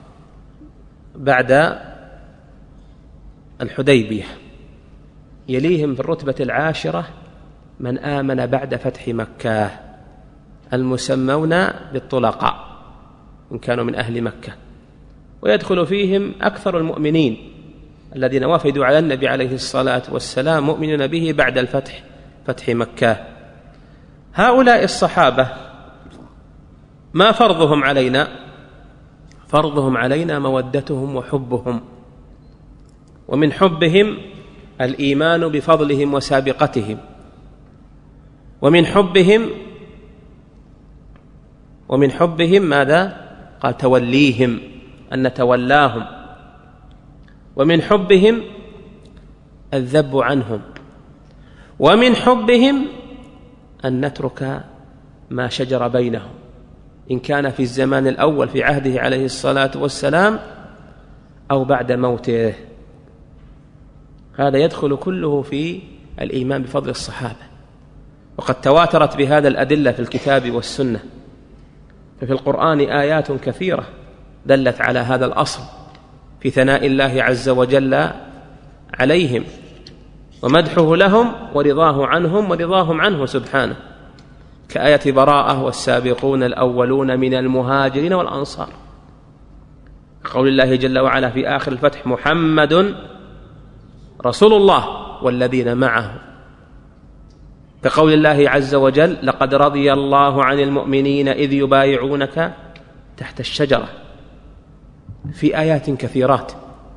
بعد الحديبية. يليهم في الرتبة 10 من آمن بعد فتح مكة، المسمون بالطلقاء إن كانوا من أهل مكة، ويدخل فيهم أكثر المؤمنين الذين وافدوا على النبي عليه الصلاة والسلام مؤمنون به بعد الفتح، فتح مكة. هؤلاء الصحابة ما فرضهم علينا؟ فرضهم علينا مودتهم وحبهم، ومن حبهم الإيمان بفضلهم وسابقتهم، ومن حبهم ماذا؟ قال توليهم، أن نتولاهم، ومن حبهم الذب عنهم، ومن حبهم أن نترك ما شجر بينهم إن كان في الزمان الأول في عهده عليه الصلاة والسلام أو بعد موته. هذا يدخل كله في الإيمان بفضل الصحابة، وقد تواترت بهذا الأدلة في الكتاب والسنة. ففي القرآن آيات كثيرة دلت على هذا الأصل في ثناء الله عز وجل عليهم ومدحه لهم ورضاه عنهم ورضاهم عنه سبحانه، كآية براءة والسابقون الأولون من المهاجرين والأنصار، قول الله جل وعلا في آخر الفتح محمد رسول الله والذين معه، كقول الله عز وجل لقد رضي الله عن المؤمنين إذ يبايعونك تحت الشجرة، في آيات كثيرات.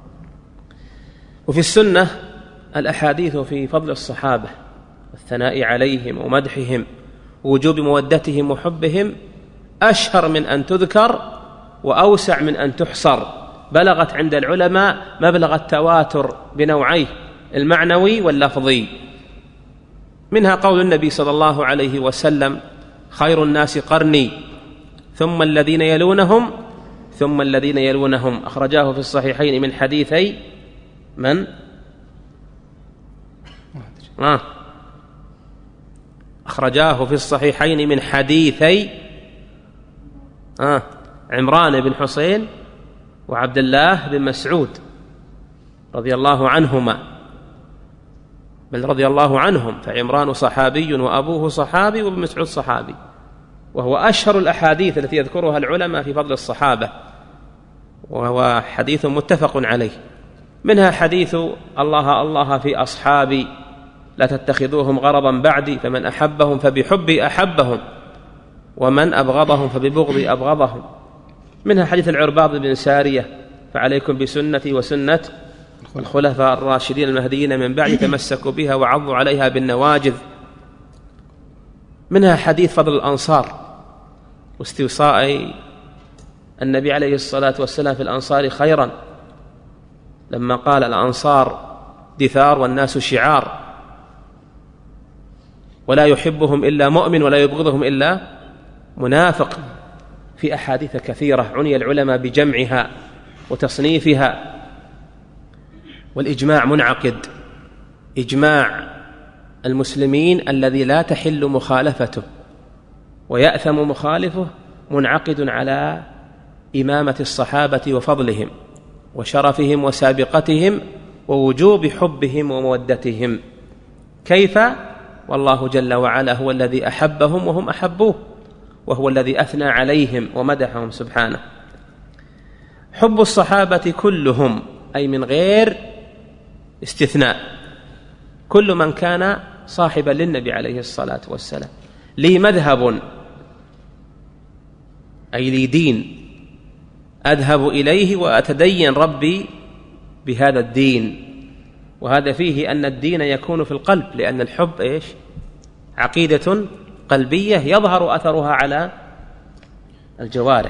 وفي السنة الأحاديث في فضل الصحابة والثناء عليهم ومدحهم ووجوب مودتهم وحبهم أشهر من أن تذكر وأوسع من أن تحصر، بلغت عند العلماء مبلغ التواتر بنوعيه المعنوي واللفظي. منها قول النبي صلى الله عليه وسلم خير الناس قرني ثم الذين يلونهم ثم الذين يلونهم، أخرجاه في الصحيحين من حديثي من؟ أخرجاه في الصحيحين من حديثي عمران بن حسين وعبد الله بن مسعود رضي الله عنهما، بل رضي الله عنهم، فعمران صحابي وأبوه صحابي وابن مسعود صحابي، وهو أشهر الأحاديث التي يذكرها العلماء في فضل الصحابة، وهو حديث متفق عليه. منها حديث الله الله في أصحابي لا تتخذوهم غرضا بعدي، فمن أحبهم فبحبي أحبهم ومن أبغضهم فببغضي أبغضهم. منها حديث العرباض بن سارية فعليكم بسنتي وسنة الخلفاء الراشدين المهديين من بعد تمسكوا بها وعضوا عليها بالنواجذ. منها حديث فضل الأنصار واستوصاء النبي عليه الصلاة والسلام في الأنصار خيرا، لما قال الأنصار دثار والناس شعار، ولا يحبهم إلا مؤمن ولا يبغضهم إلا منافق. في أحاديث كثيرة عني العلماء بجمعها وتصنيفها. والإجماع منعقد، إجماع المسلمين الذي لا تحل مخالفته ويأثم مخالفه، منعقد على إمامة الصحابة وفضلهم وشرفهم وسابقتهم ووجوب حبهم ومودتهم. كيف؟ والله جل وعلا هو الذي أحبهم وهم أحبوه، وهو الذي أثنى عليهم ومدحهم سبحانه. حب الصحابة كلهم، أي من غير استثناء، كل من كان صاحبا للنبي عليه الصلاة والسلام. لي مذهب أي لي دين أذهب إليه وأتدين ربي بهذا الدين. وهذا فيه أن الدين يكون في القلب، لأن الحب عقيدة قلبية يظهر أثرها على الجوارح.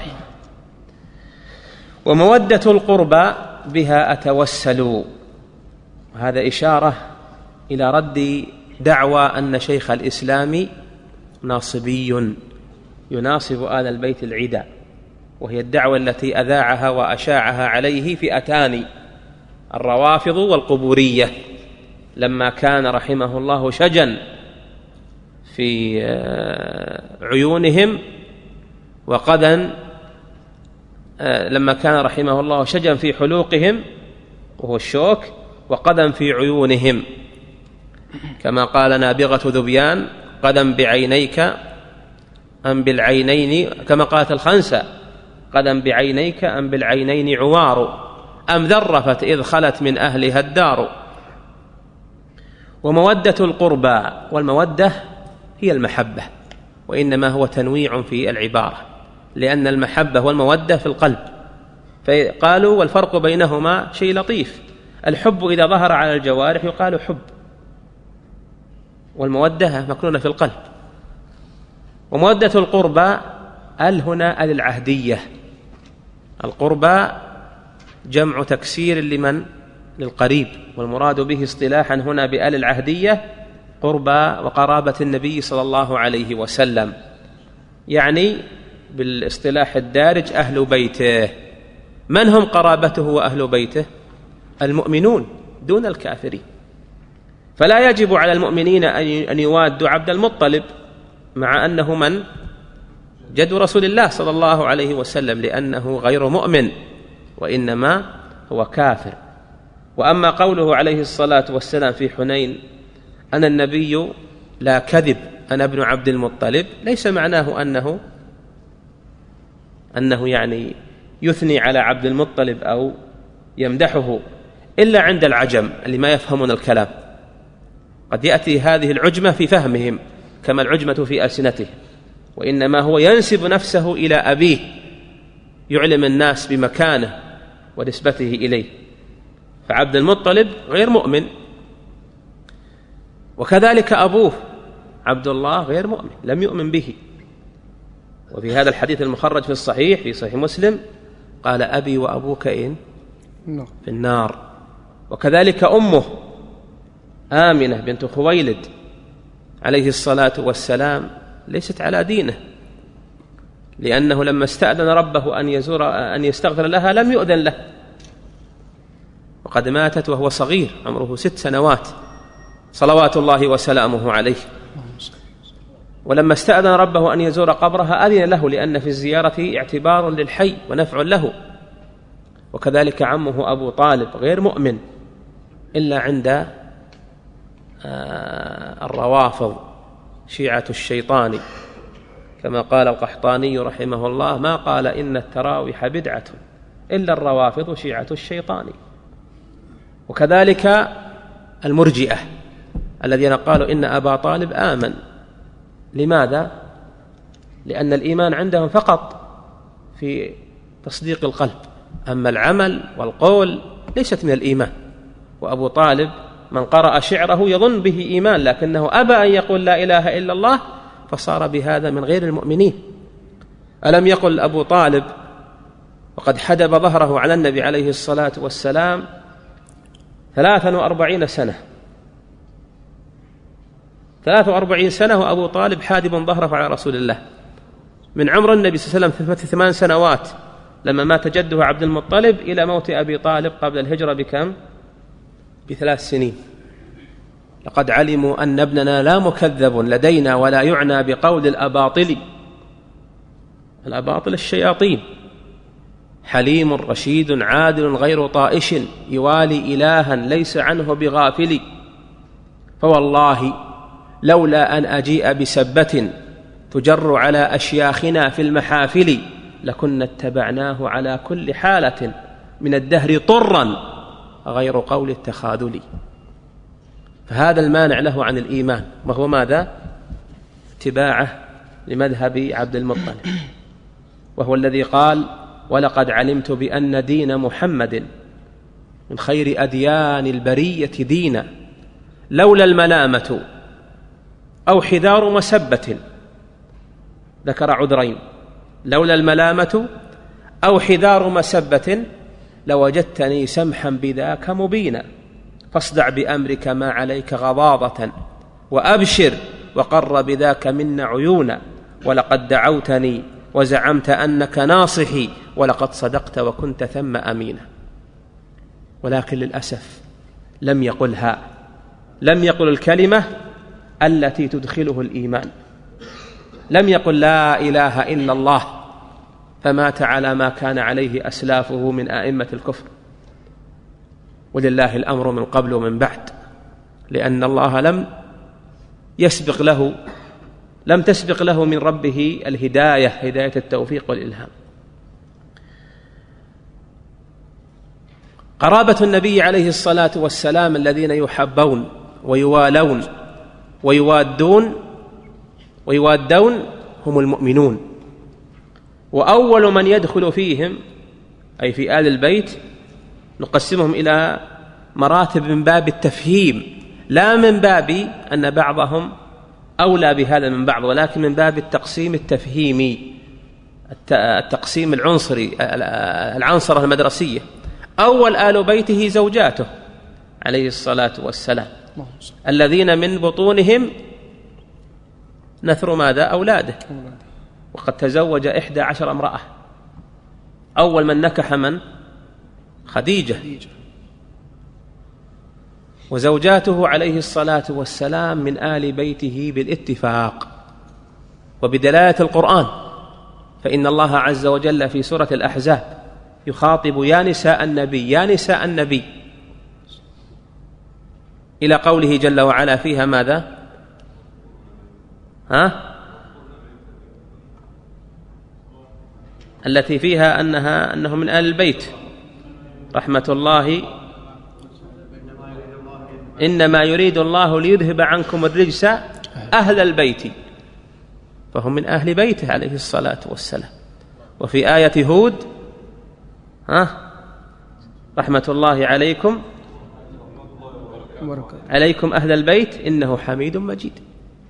ومودة القربى بها أتوسل، هذا إشارة إلى رد دعوى أن شيخ الإسلام ناصبي يناصب آل البيت العدا، وهي الدعوة التي أذاعها وأشاعها عليه فئتان، الروافض والقبورية، لما كان رحمه الله شجا في عيونهم وقدا، لما كان رحمه الله شجا في حلوقهم وهو الشوك، وقدا في عيونهم، كما قال نابغة ذبيان قدم بعينيك أم بالعينين، كما قالت الخنسة قدم بعينيك أم بالعينين عوار، أم ذرفت إذ خلت من أهلها الدار. ومودة القربى، والمودة هي المحبة، وإنما هو تنويع في العبارة، لأن المحبة والمودة في القلب. فقالوا والفرق بينهما شيء لطيف، الحب إذا ظهر على الجوارح يقال حب، والمودة مكنونة في القلب. ومودة القربى هنا العهدية، القربى جمع تكسير لمن للقريب، والمراد به اصطلاحا هنا بآل العهدية قربى وقرابة النبي صلى الله عليه وسلم، يعني بالاصطلاح الدارج أهل بيته. من هم قرابته وأهل بيته؟ المؤمنون دون الكافرين. فلا يجب على المؤمنين أن يوادوا عبد المطلب مع أنه من جد رسول الله صلى الله عليه وسلم، لأنه غير مؤمن وإنما هو كافر. وأما قوله عليه الصلاة والسلام في حنين أنا النبي لا كذب أنا ابن عبد المطلب، ليس معناه أنه يعني يثني على عبد المطلب أو يمدحه، إلا عند العجم اللي ما يفهمون الكلام. قد يأتي هذه العجمة في فهمهم كما العجمة في ألسنته، وإنما هو ينسب نفسه إلى أبيه، يعلم الناس بمكانه ونسبته إليه. فعبد المطلب غير مؤمن، وكذلك أبوه عبد الله غير مؤمن، لم يؤمن به. وفي هذا الحديث المخرج في الصحيح في صحيح مسلم قال أبي وأبوك في النار. وكذلك أمه آمنة بنت خويلد عليه الصلاة والسلام ليست على دينه، لأنه لما استأذن ربه أن يستغفر لها لم يؤذن له، وقد ماتت وهو صغير عمره 6 سنوات صلوات الله وسلامه عليه. ولما استأذن ربه أن يزور قبرها أذن له، لأن في الزيارة اعتبار للحي ونفع له. وكذلك عمه أبو طالب غير مؤمن إلا عند الروافض شيعة الشيطان، كما قال القحطاني رحمه الله: ما قال إن التراويح بدعة إلا الروافض شيعة الشيطان. وكذلك المرجئة الذين قالوا إن أبا طالب آمن. لماذا؟ لأن الإيمان عندهم فقط في تصديق القلب، أما العمل والقول ليست من الإيمان. وأبو طالب من قرأ شعره يظن به إيمان، لكنه أبى أن يقول لا إله إلا الله، فصار بهذا من غير المؤمنين. ألم يقل أبو طالب وقد حدب ظهره على النبي عليه الصلاة والسلام 43 سنة، 43 سنة وأبو طالب حادب ظهره على رسول الله. من عمر النبي صلى الله عليه وسلم 8 سنوات لما مات جده عبد المطلب إلى موت أبي طالب قبل الهجرة بكم؟ ب3 سنين. لقد علموا أن ابننا لا مكذب لدينا ولا يعنى بقول الأباطل. الأباطل الشياطين. حليم رشيد عادل غير طائش يوالي إلها ليس عنه بغافل. فوالله لولا أن أجيء بسبة تجر على أشياخنا في المحافل لكنا اتبعناه على كل حالة من الدهر طرا غير قول التخاذل. فهذا المانع له عن الإيمان، وهو ماذا؟ اتباعه لمذهب عبد المطلب، وهو الذي قال: ولقد علمت بأن دين محمد من خير أديان البرية دينا لولا الملامة أو حذار مسبة. ذكر عذرين: لولا الملامة أو حذار مسبة لوجدتني سمحا بذاك مبينا. فاصدع بأمرك ما عليك غضاضة وأبشر وقر بذاك منا عيونا. ولقد دعوتني وزعمت أنك ناصحي ولقد صدقت وكنت ثم أمينا. ولكن للأسف لم يقلها، لم يقل الكلمة التي تدخله الإيمان، لم يقل لا إله إلا الله، فمات على ما كان عليه أسلافه من آئمة الكفر. ولله الأمر من قبل ومن بعد، لأن الله لم تسبق له من ربه الهداية، هداية التوفيق والإلهام. قرابة النبي عليه الصلاة والسلام الذين يحبون ويوالون ويوادون هم المؤمنون. وأول من يدخل فيهم أي في آل البيت نقسمهم إلى مراتب من باب التفهيم، لا من باب أن بعضهم أولى بهذا من بعض، ولكن من باب التقسيم التفهيمي، التقسيم العنصري، العنصرة المدرسية. أول آل بيته زوجاته عليه الصلاة والسلام الذين من بطونهم نثر ماذا؟ أولاده. وقد تزوج 11 امرأة. أول من نكح من؟ خديجة. وزوجاته عليه الصلاة والسلام من آل بيته بالاتفاق وبدلالة القرآن، فإن الله عز وجل في سورة الأحزاب يخاطب يا نساء النبي، يا نساء النبي، إلى قوله جل وعلا فيها ماذا؟ التي فيها أنه من آل البيت رحمة الله، إنما يريد الله ليذهب عنكم الرجس أهل البيت، فهم من أهل بيته عليه الصلاة والسلام. وفي آية هود رحمة الله عليكم أهل البيت إنه حميد مجيد.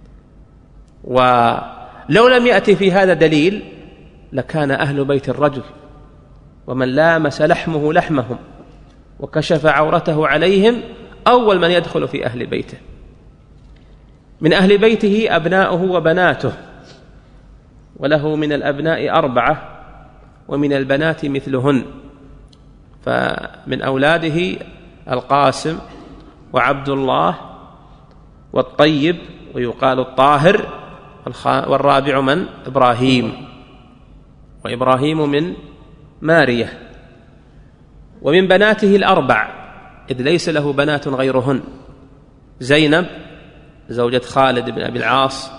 ولو لم يأتي في هذا دليل لكان أهل بيت الرجل ومن لامس لحمه لحمهم وكشف عورته عليهم أول من يدخل في أهل بيته. من أهل بيته أبناؤه وبناته، وله من الأبناء 4 ومن البنات مثلهن. فمن أولاده القاسم وعبد الله والطيب ويقال الطاهر والرابع من؟ إبراهيم، وإبراهيم من مارية. ومن بناته الأربع إذ ليس له بنات غيرهن: زينب زوجة خالد بن أبي العاص،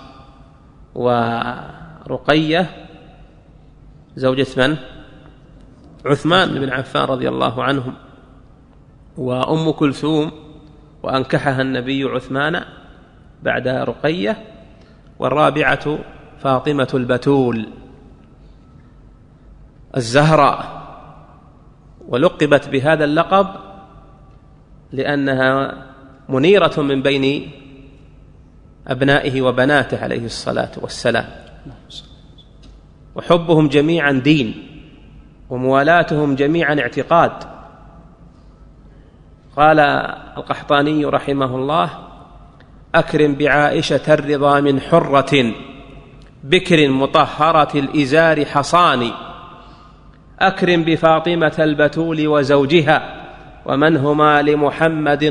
ورقية زوجة من؟ عثمان بن عفان رضي الله عنهم، وأم كلثوم وأنكحها النبي عثمان بعد رقية، والرابعة فاطمة البتول الزهراء، ولقبت بهذا اللقب لأنها منيرة من بين أبنائه وبناته عليه الصلاة والسلام، وحبهم جميعا دين، وموالاتهم جميعا اعتقاد. قال القحطاني رحمه الله: أكرم بعائشة الرضا من حرة بكر مطهرة الإزار حصان، أكرم بفاطمة البتول وزوجها ومن هما لمحمد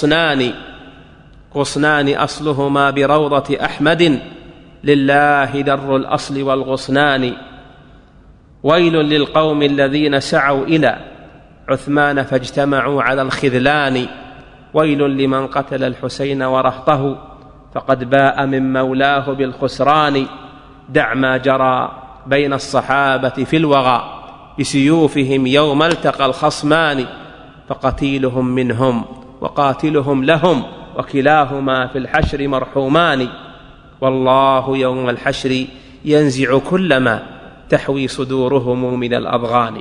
غصنان أصلهما بروضة أحمد لله در الأصل والغصنان. ويل للقوم الذين سعوا إلى عثمان فاجتمعوا على الخذلان، ويل لمن قتل الحسين ورهطه فقد باء من مولاه بالخسران. دع ما جرى بين الصحابة في الوغى بسيوفهم يوم التقى الخصمان، فقتيلهم منهم وقاتلهم لهم وكلاهما في الحشر مرحومان. والله يوم الحشر ينزع كل ما تحوي صدورهم من الأضغان.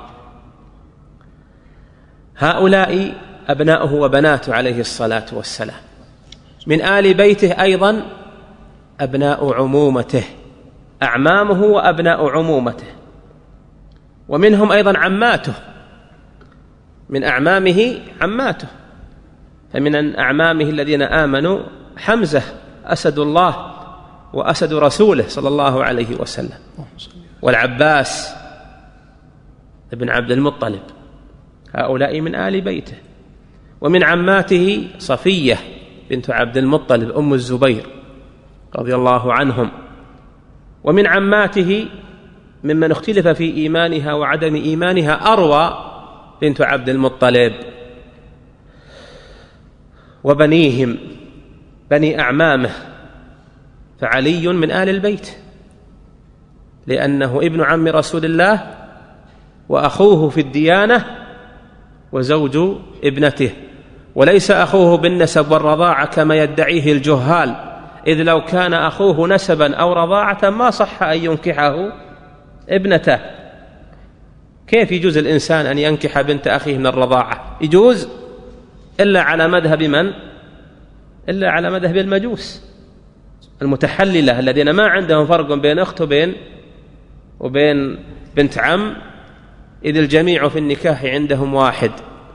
هؤلاء أبناؤه وبناته عليه الصلاة والسلام. من آل بيته أيضا أبناء عمومته، أعمامه وأبناء عمومته، ومنهم أيضا عماته، من أعمامه عماته. فمن أعمامه الذين آمنوا حمزة أسد الله وأسد رسوله صلى الله عليه وسلم، والعباس ابن عبد المطلب، هؤلاء من آل بيته. ومن عماته صفية بنت عبد المطلب أم الزبير رضي الله عنهم. ومن عماته ممن اختلف في إيمانها وعدم إيمانها أروى بنت عبد المطلب. وبنيهم بني أعمامه، فعلي من آل البيت لأنه ابن عم رسول الله وأخوه في الديانة وزوج ابنته، وليس أخوه بالنسب والرضاعة كما يدعيه الجهال، إذ لو كان أخوه نسبا أو رضاعة ما صح أن ينكحه ابنته. كيف يجوز الإنسان أن ينكح بنت أخيه من الرضاعة؟ يجوز إلا على مذهب من؟ إلا على مذهب المجوس المتحللة الذين ما عندهم فرق بين أخت وبين بنت عم، إذ الجميع في النكاح عندهم واحد.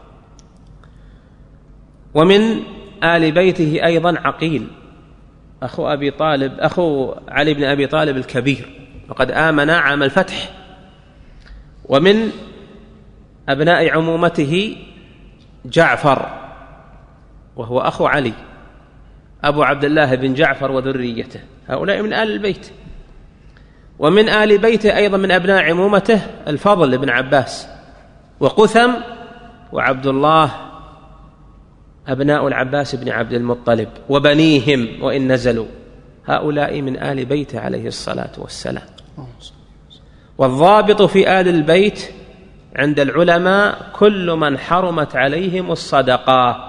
ومن آل بيته أيضا عقيل أخو أبي طالب، أخو علي بن أبي طالب الكبير، وقد آمن عام الفتح. ومن أبناء عمومته جعفر وهو أخو علي أبو عبد الله بن جعفر وذريته، هؤلاء من آل البيت. ومن آل بيته أيضا من أبناء عمومته الفضل بن عباس وقثم وعبد الله أبناء العباس بن عبد المطلب وبنيهم وإن نزلوا، هؤلاء من آل بيته عليه الصلاة والسلام. والضابط في آل البيت عند العلماء كل من حرمت عليهم الصدقة،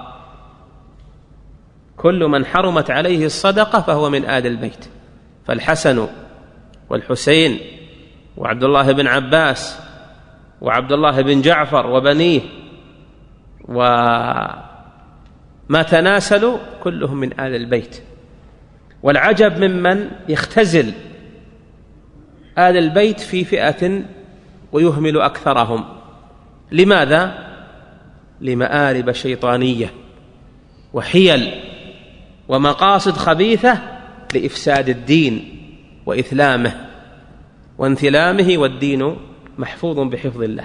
كل من حرمت عليه الصدقة فهو من آل البيت. فالحسن والحسين وعبد الله بن عباس وعبد الله بن جعفر وبنيه وما تناسلوا كلهم من آل البيت. والعجب ممن يختزل آل البيت في فئة ويهمل أكثرهم. لماذا؟ لمآرب شيطانية وحيل ومقاصد خبيثة لإفساد الدين وإثلامه وانثلامه، والدين محفوظ بحفظ الله.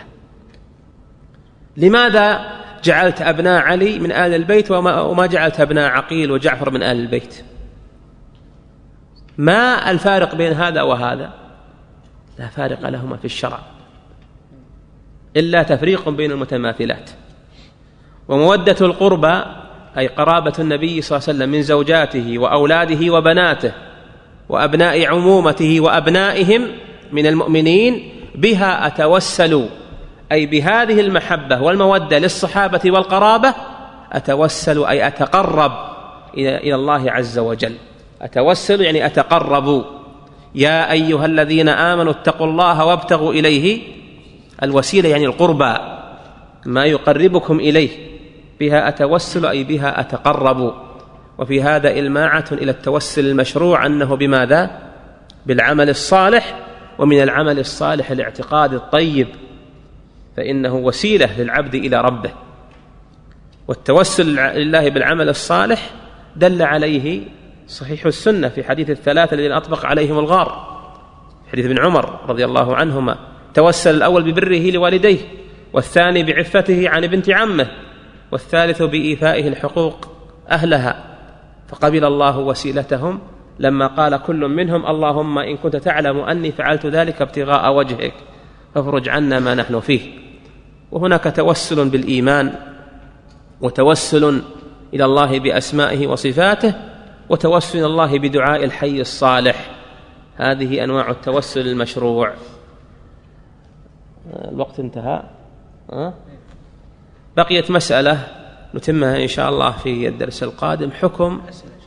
لماذا جعلت أبناء علي من آل البيت وما جعلت أبناء عقيل وجعفر من آل البيت؟ ما الفارق بين هذا وهذا؟ لا فارق لهما في الشرع إلا تفريق بين المتماثلات. ومودة القربى أي قرابة النبي صلى الله عليه وسلم من زوجاته وأولاده وبناته وأبناء عمومته وأبنائهم من المؤمنين، بها أتوسل، أي بهذه المحبة والمودة للصحابة والقرابة أتوسل، أي أتقرب إلى الله عز وجل. أتوسل يعني أتقرب. يا أيها الذين آمنوا اتقوا الله وابتغوا إليه الوسيلة، يعني القربى، ما يقربكم إليه. بها أتوسل أي بها أتقرب. وفي هذا إلماعة إلى التوسل المشروع، أنه بماذا؟ بالعمل الصالح، ومن العمل الصالح الاعتقاد الطيب، فإنه وسيلة للعبد إلى ربه. والتوسل لله بالعمل الصالح دل عليه صحيح السنة في حديث الثلاثة الذين أطبق عليهم الغار، حديث ابن عمر رضي الله عنهما. توسل الأول ببره لوالديه، والثاني بعفته عن بنت عمه، والثالث بإيفائه الحقوق أهلها، فقبل الله وسيلتهم لما قال كل منهم اللهم إن كنت تعلم أني فعلت ذلك ابتغاء وجهك فافرج عنا ما نحن فيه. وهناك توسل بالإيمان، وتوسل إلى الله بأسمائه وصفاته، وتوسل إلى الله بدعاء الحي الصالح. هذه أنواع التوسل المشروع. الوقت انتهى. بقيت مسألة نتمها إن شاء الله في الدرس القادم. حكم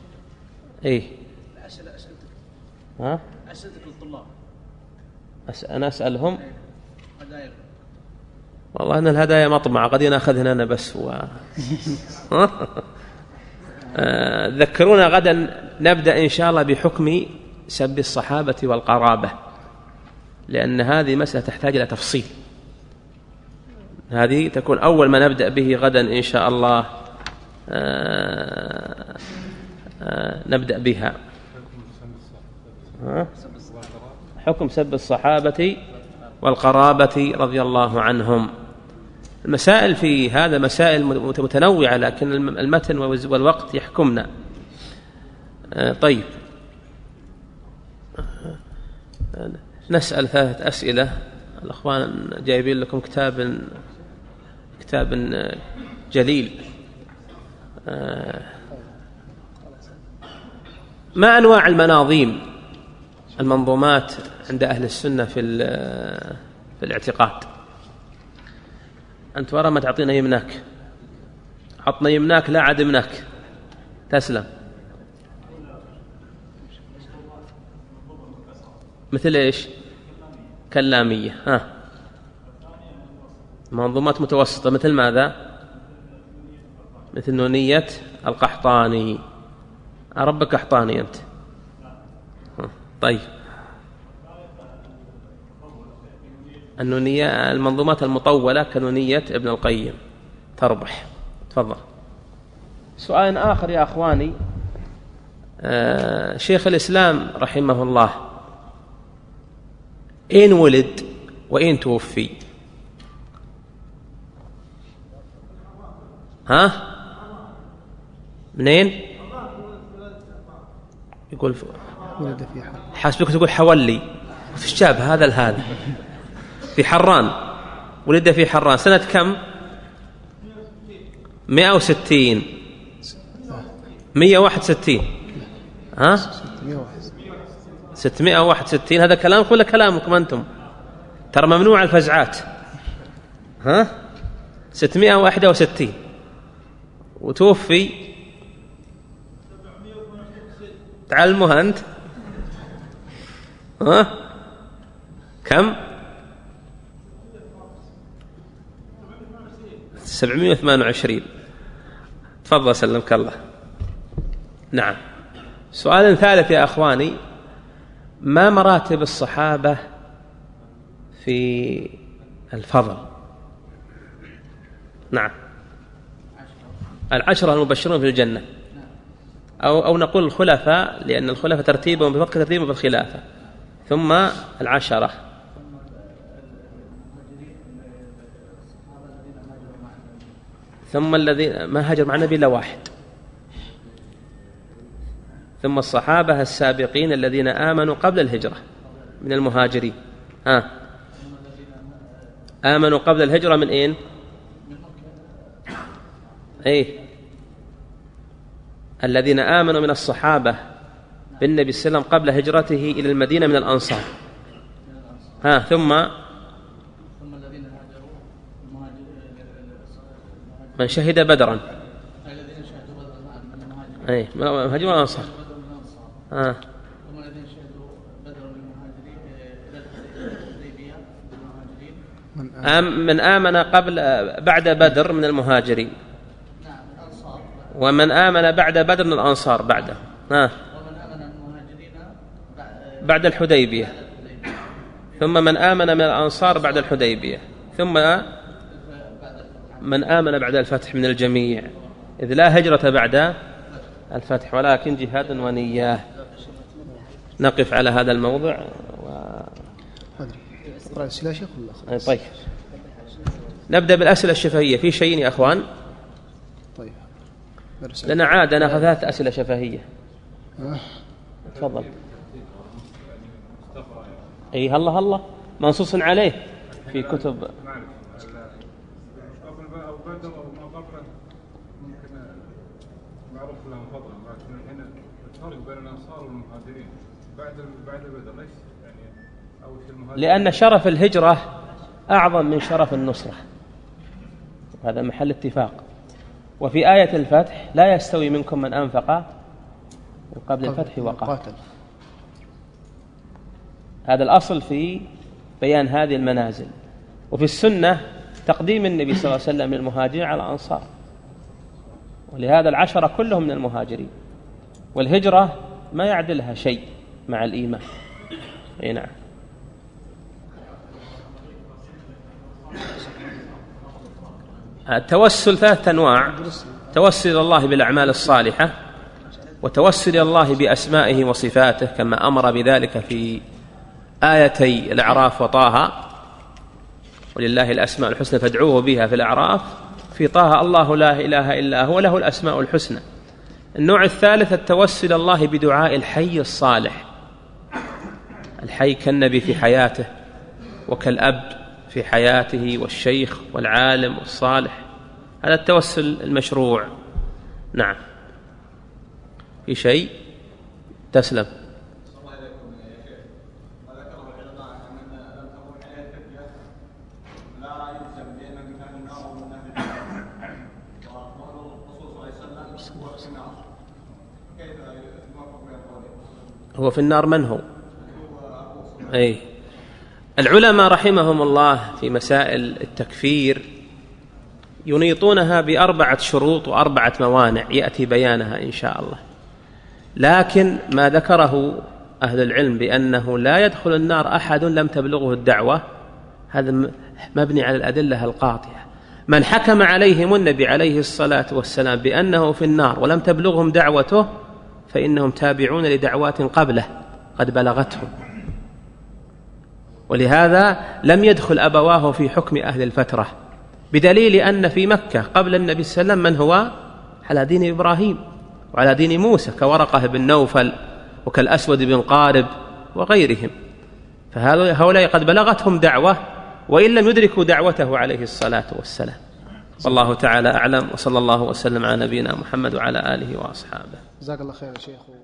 أسئلتك للطلاب. أنا أسألهم. والله أن الهدايا مطمع، قد نأخذها أنا بس ذكرونا غدا نبدأ إن شاء الله بحكم سب الصحابة والقرابة، لأن هذه مسألة تحتاج إلى تفصيل. هذه تكون أول ما نبدأ به غدا إن شاء الله، نبدأ بها. حكم سب الصحابة والقرابة رضي الله عنهم. المسائل في هذا مسائل متنوعة، لكن المتن والوقت يحكمنا. طيب، نسأل 3 أسئلة. الأخوان جايبين لكم كتاب جليل. ما أنواع المناظيم المنظومات عند أهل السنة في الاعتقاد؟ أنت ورا ما تعطينا يمناك، عطنا يمناك لا عد يمناك. تسلم. مثل إيش؟ كلامية. منظومات متوسطة مثل ماذا؟ مثل نونية القحطاني. ربك قحطاني أنت. طيب، النونية المنظومات المطولة كنونية ابن القيم تربح. تفضل. سؤال آخر يا أخواني. شيخ الإسلام رحمه الله أين ولد وأين توفي؟ منين؟ يقول حاسبك تقول حولي، في الشابه هذا في حران. ولد في حران سنة كم؟ 160 161 661. هذا كلامكم ولا كلامكم أنتم؟ ترى ممنوع الفزعات. 661. وتوفي تعلمها أنت. كم؟ 728. تفضل سلمك الله. نعم. سؤال ثالث يا أخواني. ما مراتب الصحابة في الفضل؟ نعم. 10 المبشرون في الجنة، أو نقول الخلفاء، لأن الخلفاء ترتيبهم بفرق ترتيبهم بالخلافة، ثم 10. ثم الذين ما هاجر مع النبي إلا واحد. ثم الصحابة السابقين الذين آمنوا قبل الهجرة من المهاجرين. آمنوا قبل الهجرة من أين؟ الذين آمنوا من الصحابة بالنبي صلى الله عليه وسلم قبل هجرته إلى المدينة من الأنصار. ثم من شهد بدرا، مهاجرون الأنصار. من آمن بعد بدر من المهاجرين، ومن آمن بعد بدر من الأنصار بعده. بعد الحديبية، ثم من آمن من الأنصار بعد الحديبية، ثم من آمن بعد الفتح من الجميع، إذ لا هجرة بعد الفتح ولكن جهاد ونية. نقف على هذا الموضع طيب، نبدأ بالأسئلة الشفهية. في شيء يا أخوان؟ طيب، لنا عادة نأخذ 3 أسئلة شفهية. تفضل. هلا منصوص عليه في كتب. معروف لهم فضلا، لكن الحين الفرق بين الأنصار والمهاجرين بعد بدر ليس يعني أول شيء المهاجرين، لأن شرف الهجرة أعظم من شرف النصرة، هذا محل اتفاق. وفي آية الفتح لا يستوي منكم من أنفق قبل الفتح وقاتل. هذا الأصل في بيان هذه المنازل. وفي السنة تقديم النبي صلى الله عليه وسلم للمهاجرين على الأنصار، ولهذا 10 كلهم من المهاجرين، والهجرة ما يعدلها شيء مع الإيمان. نعم. التوسل 3 أنواع: توسل الله بالأعمال الصالحة، وتوسل الله بأسمائه وصفاته كما أمر بذلك في آيتي الأعراف وطه، ولله الأسماء الحسنى فادعوه بها في الأعراف. في طه الله لا إله إلا هو له الأسماء الحسنى. النوع الثالث التوسل الله بدعاء الحي الصالح، الحي كالنبي في حياته وكالأب في حياته والشيخ والعالم والصالح، هذا التوسل المشروع. نعم. في شيء؟ تسلم. هو في النار من هو؟ العلماء رحمهم الله في مسائل التكفير ينيطونها ب4 شروط و4 موانع يأتي بيانها إن شاء الله. لكن ما ذكره أهل العلم بأنه لا يدخل النار أحد لم تبلغه الدعوة، هذا مبني على الأدلة القاطعة. من حكم عليهم النبي عليه الصلاة والسلام بأنه في النار ولم تبلغهم دعوته فإنهم تابعون لدعوات قبله قد بلغتهم، ولهذا لم يدخل أبواه في حكم أهل الفترة، بدليل أن في مكة قبل النبي صلى الله عليه وسلم من هو على دين إبراهيم وعلى دين موسى كورقة بن نوفل وكالأسود بن قارب وغيرهم، فهؤلاء قد بلغتهم دعوة وإن لم يدركوا دعوته عليه الصلاة والسلام. والله تعالى أعلم، وصلى الله وسلم على نبينا محمد وعلى آله وأصحابه. جزاك الله خير يا شيخ.